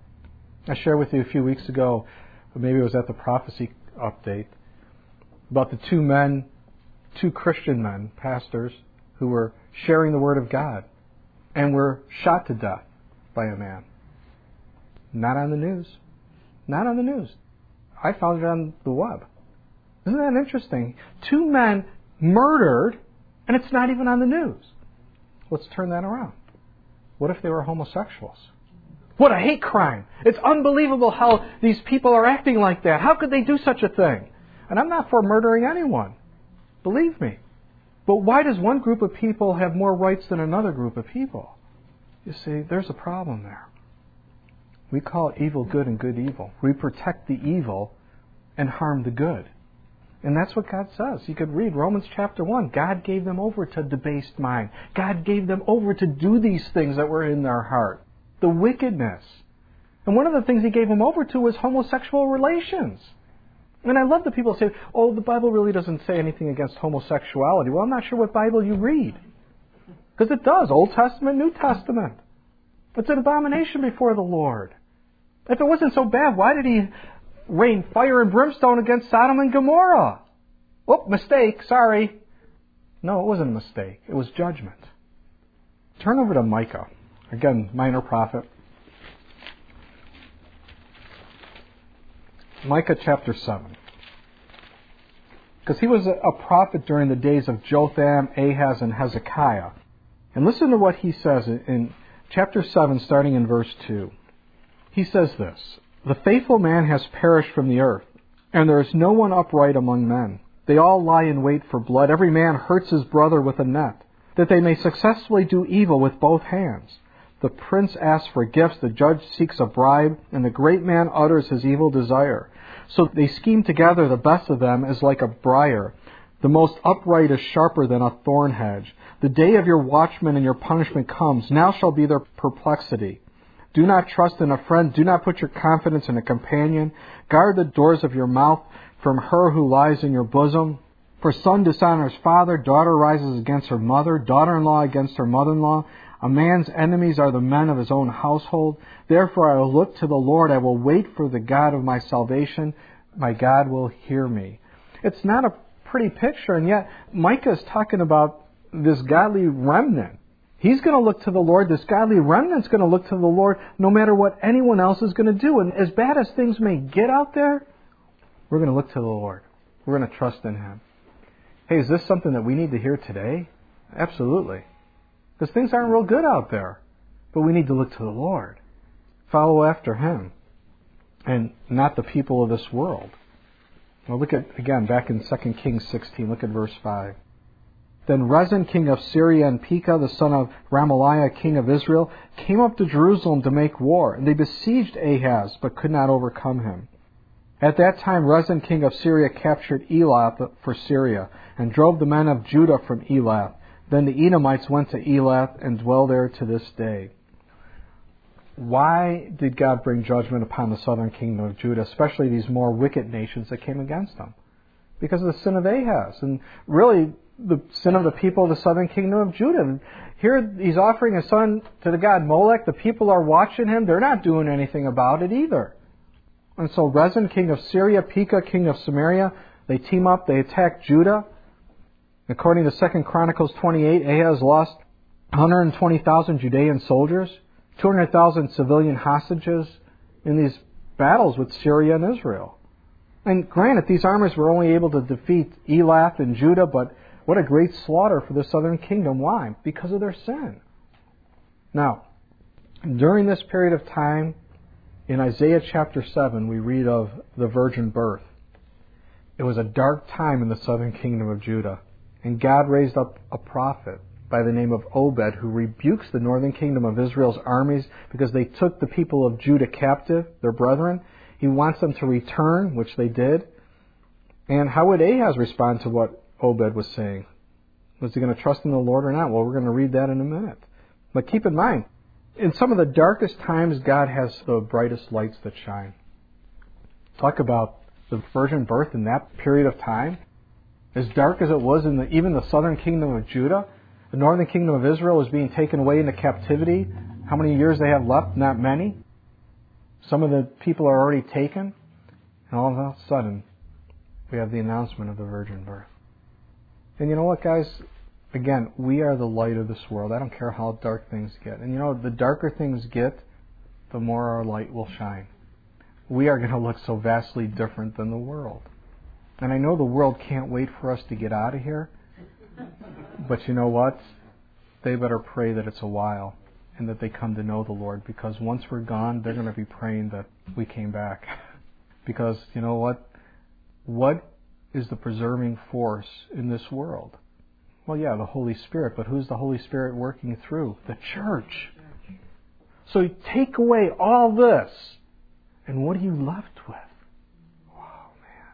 Speaker 1: I shared with you a few weeks ago, or maybe it was at the prophecy update, about the two men, two Christian men, pastors, who were sharing the Word of God and were shot to death by a man. Not on the news. Not on the news. I found it on the web. Isn't that interesting? Two men murdered, and it's not even on the news. Let's turn that around. What if they were homosexuals? What a hate crime. It's unbelievable how these people are acting like that. How could they do such a thing? And I'm not for murdering anyone. Believe me. But why does one group of people have more rights than another group of people? You see, there's a problem there. We call evil good and good evil. We protect the evil and harm the good. And that's what God says. You could read Romans chapter one. God gave them over to debased mind. God gave them over to do these things that were in their heart. The wickedness. And one of the things He gave them over to was homosexual relations. And I love the people who say, oh, the Bible really doesn't say anything against homosexuality. Well, I'm not sure what Bible you read. Because it does. Old Testament, New Testament. It's an abomination before the Lord. If it wasn't so bad, why did He rain fire and brimstone against Sodom and Gomorrah? Oh, mistake, sorry. No, it wasn't a mistake. It was judgment. Turn over to Micah. Again, minor prophet. Micah chapter seven. Because he was a prophet during the days of Jotham, Ahaz, and Hezekiah. And listen to what he says in chapter seven, starting in verse two. He says this, The faithful man has perished from the earth, and there is no one upright among men. They all lie in wait for blood. Every man hurts his brother with a net, that they may successfully do evil with both hands. The prince asks for gifts, the judge seeks a bribe, and the great man utters his evil desire. So they scheme together, the best of them is like a briar. The most upright is sharper than a thorn hedge. The day of your watchman and your punishment comes. Now shall be their perplexity. Do not trust in a friend. Do not put your confidence in a companion. Guard the doors of your mouth from her who lies in your bosom. For son dishonors father, daughter rises against her mother, daughter-in-law against her mother-in-law. A man's enemies are the men of his own household. Therefore I will look to the Lord. I will wait for the God of my salvation. My God will hear me. It's not a pretty picture, and yet Micah is talking about this godly remnant. He's going to look to the Lord. This godly remnant's going to look to the Lord no matter what anyone else is going to do. And as bad as things may get out there, we're going to look to the Lord. We're going to trust in Him. Hey, is this something that we need to hear today? Absolutely. Because things aren't real good out there. But we need to look to the Lord. Follow after Him. And not the people of this world. Well, look at, again, back in Second Kings sixteen, look at verse five. Then Rezin, king of Syria, and Pekah, the son of Ramaliah, king of Israel, came up to Jerusalem to make war. And they besieged Ahaz, but could not overcome him. At that time, Rezin, king of Syria, captured Elath for Syria, and drove the men of Judah from Elath. Then the Edomites went to Elath and dwell there to this day. Why did God bring judgment upon the southern kingdom of Judah, especially these more wicked nations that came against them? Because of the sin of Ahaz, and really the sin of the people of the southern kingdom of Judah. Here he's offering a son to the god Molech. The people are watching him. They're not doing anything about it either. And so Rezin, king of Syria, Pekah, king of Samaria, they team up, they attack Judah. According to Second Chronicles twenty-eight, Ahaz lost one hundred twenty thousand Judean soldiers, two hundred thousand civilian hostages in these battles with Syria and Israel. And granted, these armies were only able to defeat Elath and Judah, but what a great slaughter for the southern kingdom. Why? Because of their sin. Now, during this period of time, in Isaiah chapter seven, we read of the virgin birth. It was a dark time in the southern kingdom of Judah. And God raised up a prophet by the name of Obed, who rebukes the northern kingdom of Israel's armies because they took the people of Judah captive, their brethren. He wants them to return, which they did. And how would Ahaz respond to what Obed was saying? Was he going to trust in the Lord or not? Well, we're going to read that in a minute. But keep in mind, in some of the darkest times, God has the brightest lights that shine. Talk about the virgin birth in that period of time. As dark as it was in the, even the southern kingdom of Judah, the northern kingdom of Israel was being taken away into captivity. How many years they have left? Not many. Some of the people are already taken. And all of a sudden, we have the announcement of the virgin birth. And you know what, guys? Again, we are the light of this world. I don't care how dark things get. And you know, the darker things get, the more our light will shine. We are going to look so vastly different than the world. And I know the world can't wait for us to get out of here. But you know what? They better pray that it's a while and that they come to know the Lord, because once we're gone, they're going to be praying that we came back. Because you know what? What is the preserving force in this world? Well, yeah, the Holy Spirit. But who's the Holy Spirit working through? The church. So you take away all this, and what are you left with? Wow, man.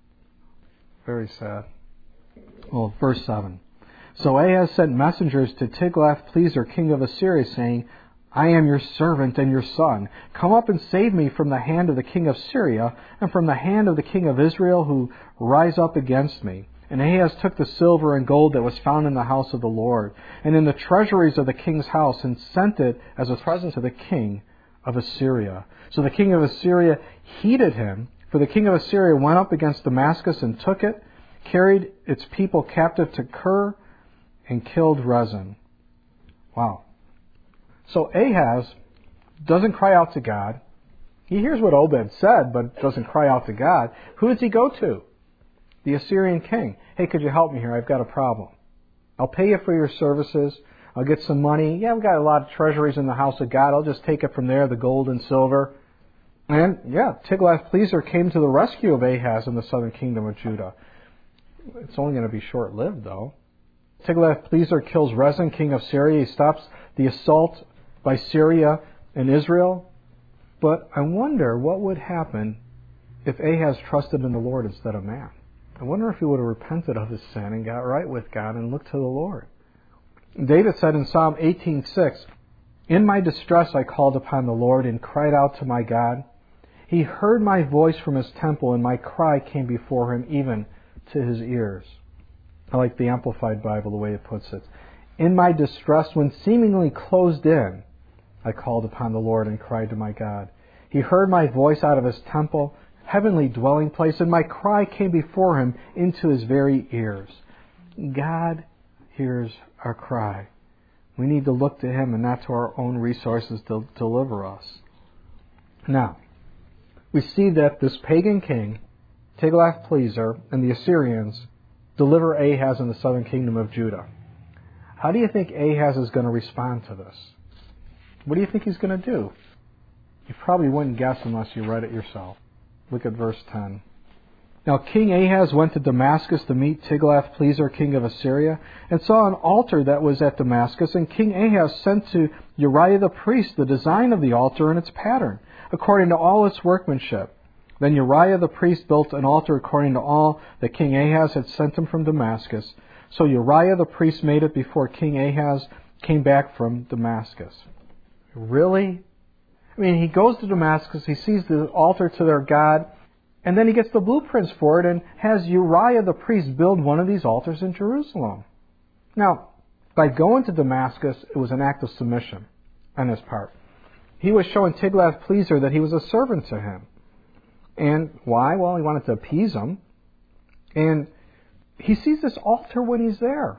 Speaker 1: Very sad. Well, verse seven. So Ahaz sent messengers to Tiglath-Pileser, king of Assyria, saying, I am your servant and your son. Come up and save me from the hand of the king of Syria and from the hand of the king of Israel who rise up against me. And Ahaz took the silver and gold that was found in the house of the Lord and in the treasuries of the king's house and sent it as a present to the king of Assyria. So the king of Assyria heeded him, for the king of Assyria went up against Damascus and took it, carried its people captive to Kir, and killed Rezin. Wow. So Ahaz doesn't cry out to God. He hears what Obed said, but doesn't cry out to God. Who does he go to? The Assyrian king. Hey, could you help me here? I've got a problem. I'll pay you for your services. I'll get some money. Yeah, we've got a lot of treasuries in the house of God. I'll just take it from there, the gold and silver. And, yeah, Tiglath-Pileser came to the rescue of Ahaz in the southern kingdom of Judah. It's only going to be short-lived, though. Tiglath-Pileser kills Rezin, king of Syria. He stops the assault by Syria and Israel. But I wonder what would happen if Ahaz trusted in the Lord instead of man. I wonder if he would have repented of his sin and got right with God and looked to the Lord. David said in Psalm eighteen six, In my distress I called upon the Lord and cried out to my God. He heard my voice from his temple, and my cry came before him even to his ears. I like the Amplified Bible, the way it puts it. In my distress, when seemingly closed in, I called upon the Lord and cried to my God. He heard my voice out of his temple, heavenly dwelling place, and my cry came before him into his very ears. God hears our cry. We need to look to him and not to our own resources to deliver us. Now, we see that this pagan king, Tiglath-Pileser, and the Assyrians deliver Ahaz and the southern kingdom of Judah. How do you think Ahaz is going to respond to this? What do you think he's going to do? You probably wouldn't guess unless you read it yourself. Look at verse ten. Now King Ahaz went to Damascus to meet Tiglath-Pileser, king of Assyria, and saw an altar that was at Damascus. And King Ahaz sent to Uriah the priest the design of the altar and its pattern, according to all its workmanship. Then Uriah the priest built an altar according to all that King Ahaz had sent him from Damascus. So Uriah the priest made it before King Ahaz came back from Damascus. Really? I mean, he goes to Damascus, he sees the altar to their God, and then he gets the blueprints for it and has Uriah the priest build one of these altars in Jerusalem. Now, by going to Damascus, it was an act of submission on his part. He was showing Tiglath-Pileser that he was a servant to him. And why? Well, he wanted to appease him. And he sees this altar when he's there.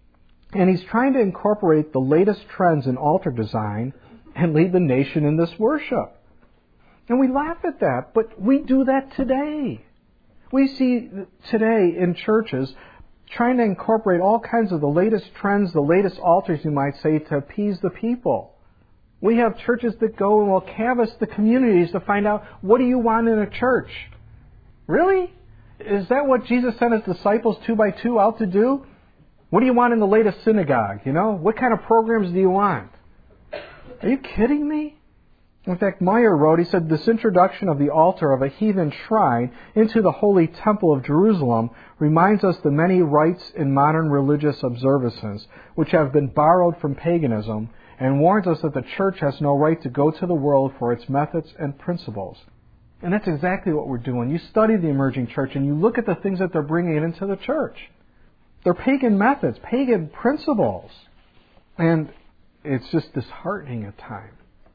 Speaker 1: And he's trying to incorporate the latest trends in altar design and lead the nation in this worship. And we laugh at that, but we do that today. We see today in churches trying to incorporate all kinds of the latest trends, the latest altars, you might say, to appease the people. We have churches that go and will canvass the communities to find out, what do you want in a church? Really? Is that what Jesus sent his disciples two by two out to do? What do you want in the latest synagogue? You know, what kind of programs do you want? Are you kidding me? In fact, Meyer wrote, he said, this introduction of the altar of a heathen shrine into the holy temple of Jerusalem reminds us the many rites in modern religious observances which have been borrowed from paganism, and warns us that the church has no right to go to the world for its methods and principles. And that's exactly what we're doing. You study the emerging church and you look at the things that they're bringing into the church. They're pagan methods, pagan principles. And it's just disheartening at times.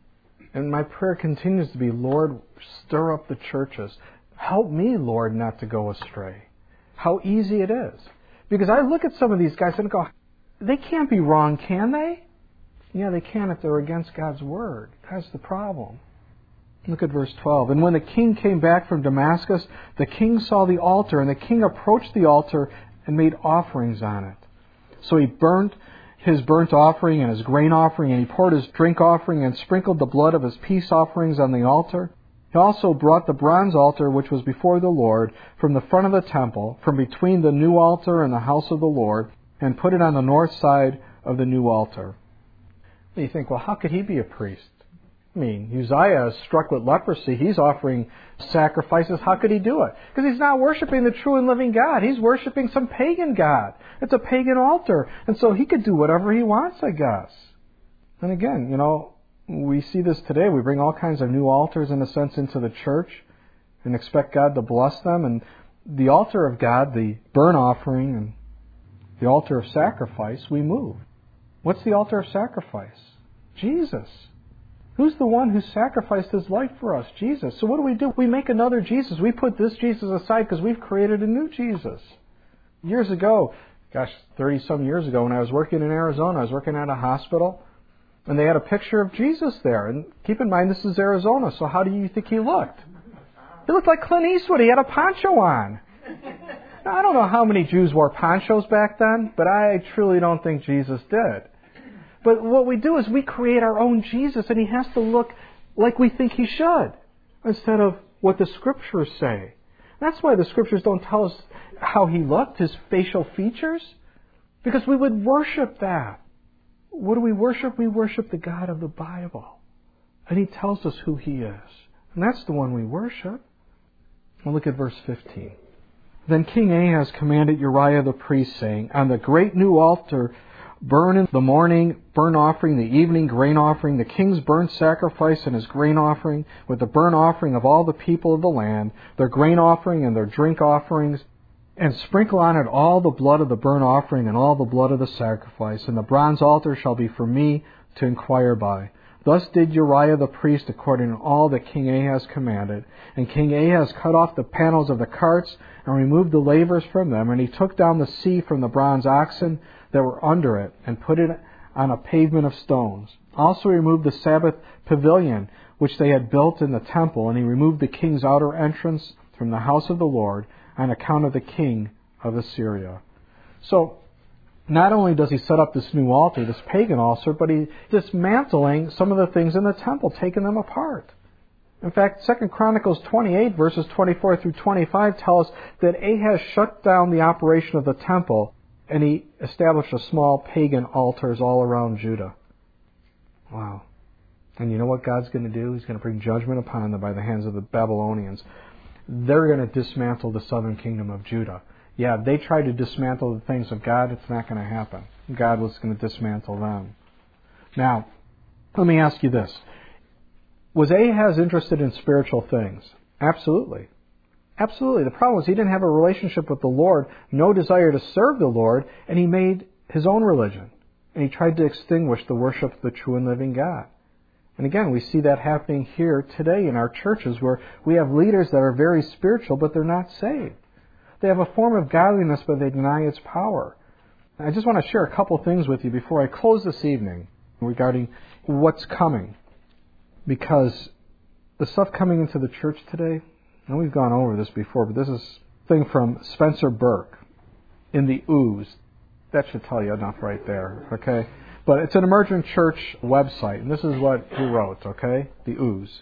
Speaker 1: And my prayer continues to be, Lord, stir up the churches. Help me, Lord, not to go astray. How easy it is. Because I look at some of these guys and go, they can't be wrong, can they? Yeah, they can if they're against God's word. That's the problem. Look at verse twelve. And when the king came back from Damascus, the king saw the altar, and the king approached the altar and made offerings on it. So he burnt his burnt offering and his grain offering, and he poured his drink offering and sprinkled the blood of his peace offerings on the altar. He also brought the bronze altar which was before the Lord from the front of the temple, from between the new altar and the house of the Lord, and put it on the north side of the new altar. And you think, well, how could he be a priest? I mean, Uzziah is struck with leprosy. He's offering sacrifices. How could he do it? Because he's not worshiping the true and living God. He's worshiping some pagan god. It's a pagan altar. And so he could do whatever he wants, I guess. And again, you know, we see this today. We bring all kinds of new altars, in a sense, into the church and expect God to bless them. And the altar of God, the burnt offering and the altar of sacrifice, we move. What's the altar of sacrifice? Jesus. Who's the one who sacrificed his life for us? Jesus. So what do we do? We make another Jesus. We put this Jesus aside because we've created a new Jesus. Years ago, gosh, thirty-some years ago, when I was working in Arizona, I was working at a hospital, and they had a picture of Jesus there. And keep in mind, this is Arizona, so how do you think he looked? He looked like Clint Eastwood. He had a poncho on. Now, I don't know how many Jews wore ponchos back then, but I truly don't think Jesus did. But what we do is we create our own Jesus, and he has to look like we think he should, instead of what the Scriptures say. That's why the Scriptures don't tell us how he looked, his facial features, because we would worship that. What do we worship? We worship the God of the Bible. And he tells us who he is. And that's the one we worship. Well, look at verse fifteen. Then King Ahaz commanded Uriah the priest, saying, on the great new altar, burn in the morning burnt offering, the evening grain offering, the king's burnt sacrifice and his grain offering, with the burnt offering of all the people of the land, their grain offering and their drink offerings. and sprinkle on it all the blood of the burnt offering and all the blood of the sacrifice, and the bronze altar shall be for me to inquire by. Thus did Uriah the priest according to all that King Ahaz commanded. And King Ahaz cut off the panels of the carts and removed the lavers from them, and he took down the sea from the bronze oxen that were under it, and put it on a pavement of stones. Also he removed the Sabbath pavilion which they had built in the temple, and he removed the king's outer entrance from the house of the Lord on account of the king of Assyria. So, not only does he set up this new altar, this pagan altar, but he's dismantling some of the things in the temple, taking them apart. In fact, Second Chronicles twenty-eight, verses twenty-four through twenty-five tell us that Ahaz shut down the operation of the temple, and he established a small pagan altars all around Judah. Wow. And you know what God's going to do? He's going to bring judgment upon them by the hands of the Babylonians. They're going to dismantle the southern kingdom of Judah. Yeah, they tried to dismantle the things of God. It's not going to happen. God was going to dismantle them. Now, let me ask you this. Was Ahaz interested in spiritual things? Absolutely. Absolutely. The problem was he didn't have a relationship with the Lord, no desire to serve the Lord, and he made his own religion. And he tried to extinguish the worship of the true and living God. And again, we see that happening here today in our churches, where we have leaders that are very spiritual, but they're not saved. They have a form of godliness, but they deny its power. I just want to share a couple things with you before I close this evening regarding what's coming. Because the stuff coming into the church today, and we've gone over this before, but this is a thing from Spencer Burke in the Ooze. That should tell you enough right there, okay? But it's an emerging church website, and this is what he wrote, okay? The Ooze.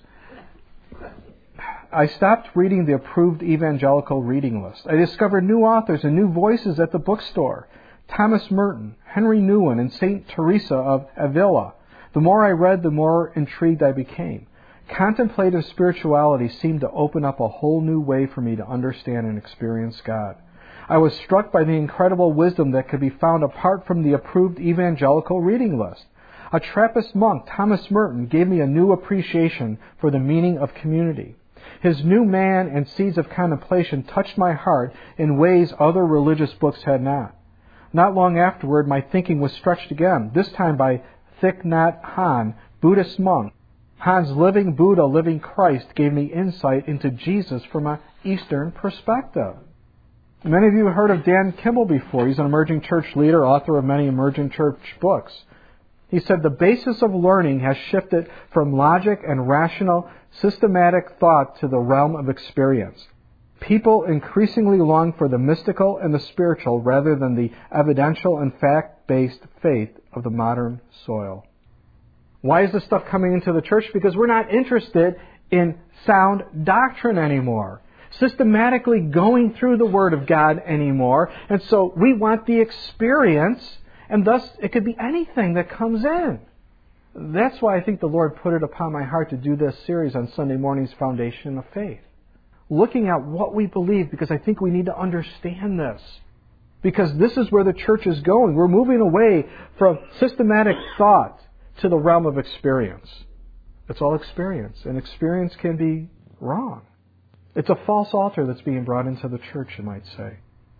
Speaker 1: I stopped reading the approved evangelical reading list. I discovered new authors and new voices at the bookstore. Thomas Merton, Henry Nouwen, and Saint Teresa of Avila. The more I read, the more intrigued I became. Contemplative spirituality seemed to open up a whole new way for me to understand and experience God. I was struck by the incredible wisdom that could be found apart from the approved evangelical reading list. A Trappist monk, Thomas Merton, gave me a new appreciation for the meaning of community. His New Man and Seeds of Contemplation touched my heart in ways other religious books had not. Not long afterward, my thinking was stretched again, this time by Thich Nhat Hanh, Buddhist monk. Han's Living Buddha, Living Christ gave me insight into Jesus from an Eastern perspective. Many of you have heard of Dan Kimball before. He's an emerging church leader, author of many emerging church books. He said the basis of learning has shifted from logic and rational, systematic thought to the realm of experience. People increasingly long for the mystical and the spiritual rather than the evidential and fact-based faith of the modern soil. Why is this stuff coming into the church? Because we're not interested in sound doctrine anymore, systematically going through the Word of God anymore. And so we want the experience, and thus it could be anything that comes in. That's why I think the Lord put it upon my heart to do this series on Sunday morning's Foundation of Faith. Looking at what we believe, because I think we need to understand this. Because this is where the church is going. We're moving away from systematic thought to the realm of experience. It's all experience, and experience can be wrong. It's a false altar that's being brought into the church, you might say.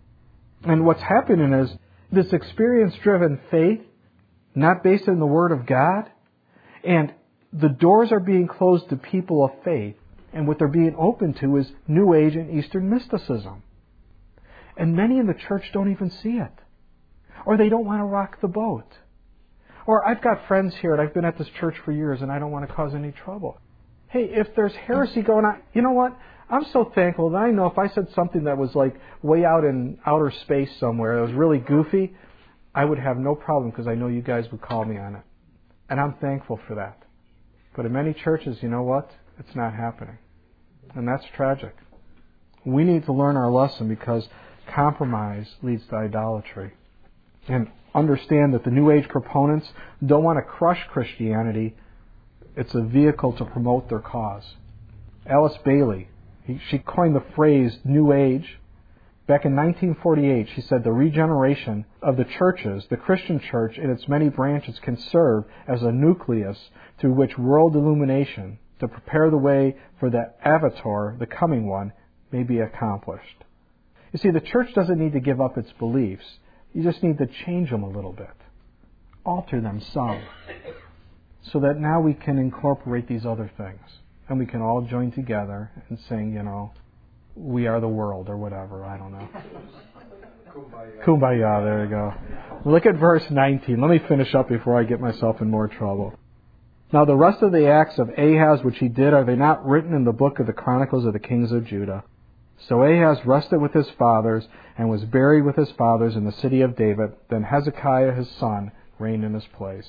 Speaker 1: And what's happening is this experience-driven faith, not based in the Word of God, and the doors are being closed to people of faith, and what they're being open to is New Age and Eastern mysticism. And many in the church don't even see it. Or they don't want to rock the boat. Or I've got friends here, and I've been at this church for years, and I don't want to cause any trouble. Hey, if there's heresy going on, you know what? I'm so thankful that I know if I said something that was like way out in outer space somewhere, that was really goofy, I would have no problem because I know you guys would call me on it. And I'm thankful for that. But in many churches, you know what? It's not happening. And that's tragic. We need to learn our lesson because compromise leads to idolatry. And understand that the New Age proponents don't want to crush Christianity. It's a vehicle to promote their cause. Alice Bailey, he, she coined the phrase New Age. Back in nineteen forty-eight, she said the regeneration of the churches, the Christian church in its many branches, can serve as a nucleus through which world illumination, to prepare the way for the avatar, the coming one, may be accomplished. You see, the church doesn't need to give up its beliefs. You just need to change them a little bit. Alter them some. So that now we can incorporate these other things. And we can all join together and sing, you know, we are the world or whatever. I don't know. Kumbaya. Kumbaya, there you go. Look at verse nineteen. Let me finish up before I get myself in more trouble. Now the rest of the acts of Ahaz which he did, are they not written in the book of the Chronicles of the kings of Judah? So Ahaz rested with his fathers and was buried with his fathers in the city of David. Then Hezekiah his son reigned in his place.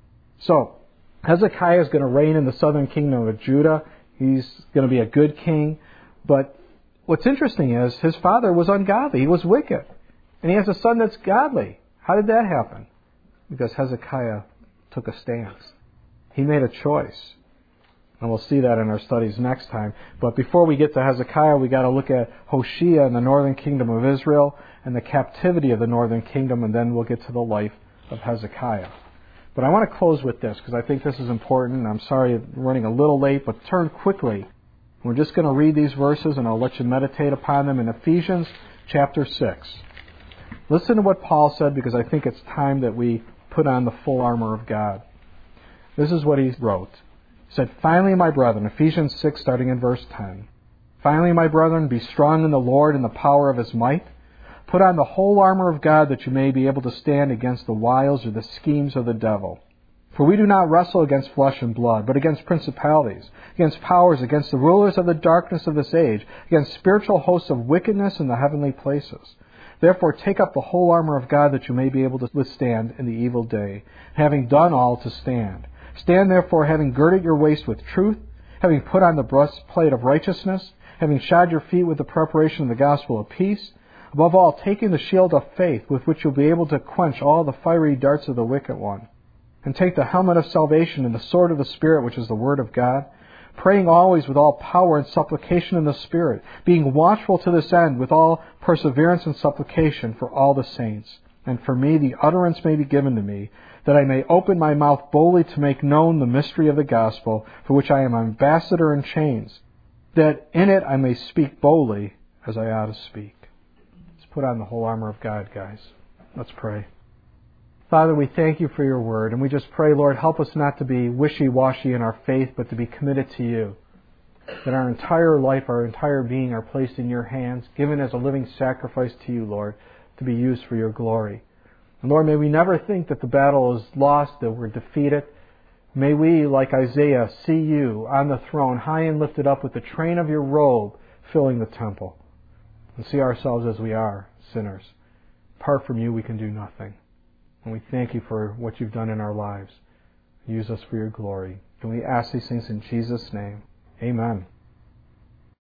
Speaker 1: So Hezekiah is going to reign in the southern kingdom of Judah. He's going to be a good king. But what's interesting is his father was ungodly. He was wicked. And he has a son that's godly. How did that happen? Because Hezekiah took a stance. He made a choice. And we'll see that in our studies next time. But before we get to Hezekiah, we got to look at Hoshea and the northern kingdom of Israel and the captivity of the northern kingdom, and then we'll get to the life of Hezekiah. But I want to close with this because I think this is important. I'm sorry I'm running a little late, but turn quickly. We're just going to read these verses and I'll let you meditate upon them in Ephesians chapter six. Listen to what Paul said, because I think it's time that we put on the full armor of God. This is what he wrote. He said, "Finally, my brethren," Ephesians six, starting in verse ten. "Finally, my brethren, be strong in the Lord and the power of His might. Put on the whole armor of God, that you may be able to stand against the wiles or the schemes of the devil. For we do not wrestle against flesh and blood, but against principalities, against powers, against the rulers of the darkness of this age, against spiritual hosts of wickedness in the heavenly places. Therefore take up the whole armor of God, that you may be able to withstand in the evil day, having done all to stand. Stand therefore, having girded your waist with truth, having put on the breastplate of righteousness, having shod your feet with the preparation of the gospel of peace, above all, taking the shield of faith, with which you'll be able to quench all the fiery darts of the wicked one. And take the helmet of salvation and the sword of the Spirit, which is the word of God, praying always with all power and supplication in the Spirit, being watchful to this end with all perseverance and supplication for all the saints. And for me the utterance may be given to me, that I may open my mouth boldly to make known the mystery of the gospel, for which I am ambassador in chains, that in it I may speak boldly as I ought to speak." Let's put on the whole armor of God, guys. Let's pray. Father, we thank you for your word, and we just pray, Lord, help us not to be wishy-washy in our faith, but to be committed to you. That our entire life, our entire being are placed in your hands, given as a living sacrifice to you, Lord, to be used for your glory. And Lord, may we never think that the battle is lost, that we're defeated. May we, like Isaiah, see you on the throne, high and lifted up with the train of your robe filling the temple, and see ourselves as we are, sinners. Apart from you, we can do nothing. And we thank you for what you've done in our lives. Use us for your glory. And we ask these things in Jesus' name. Amen.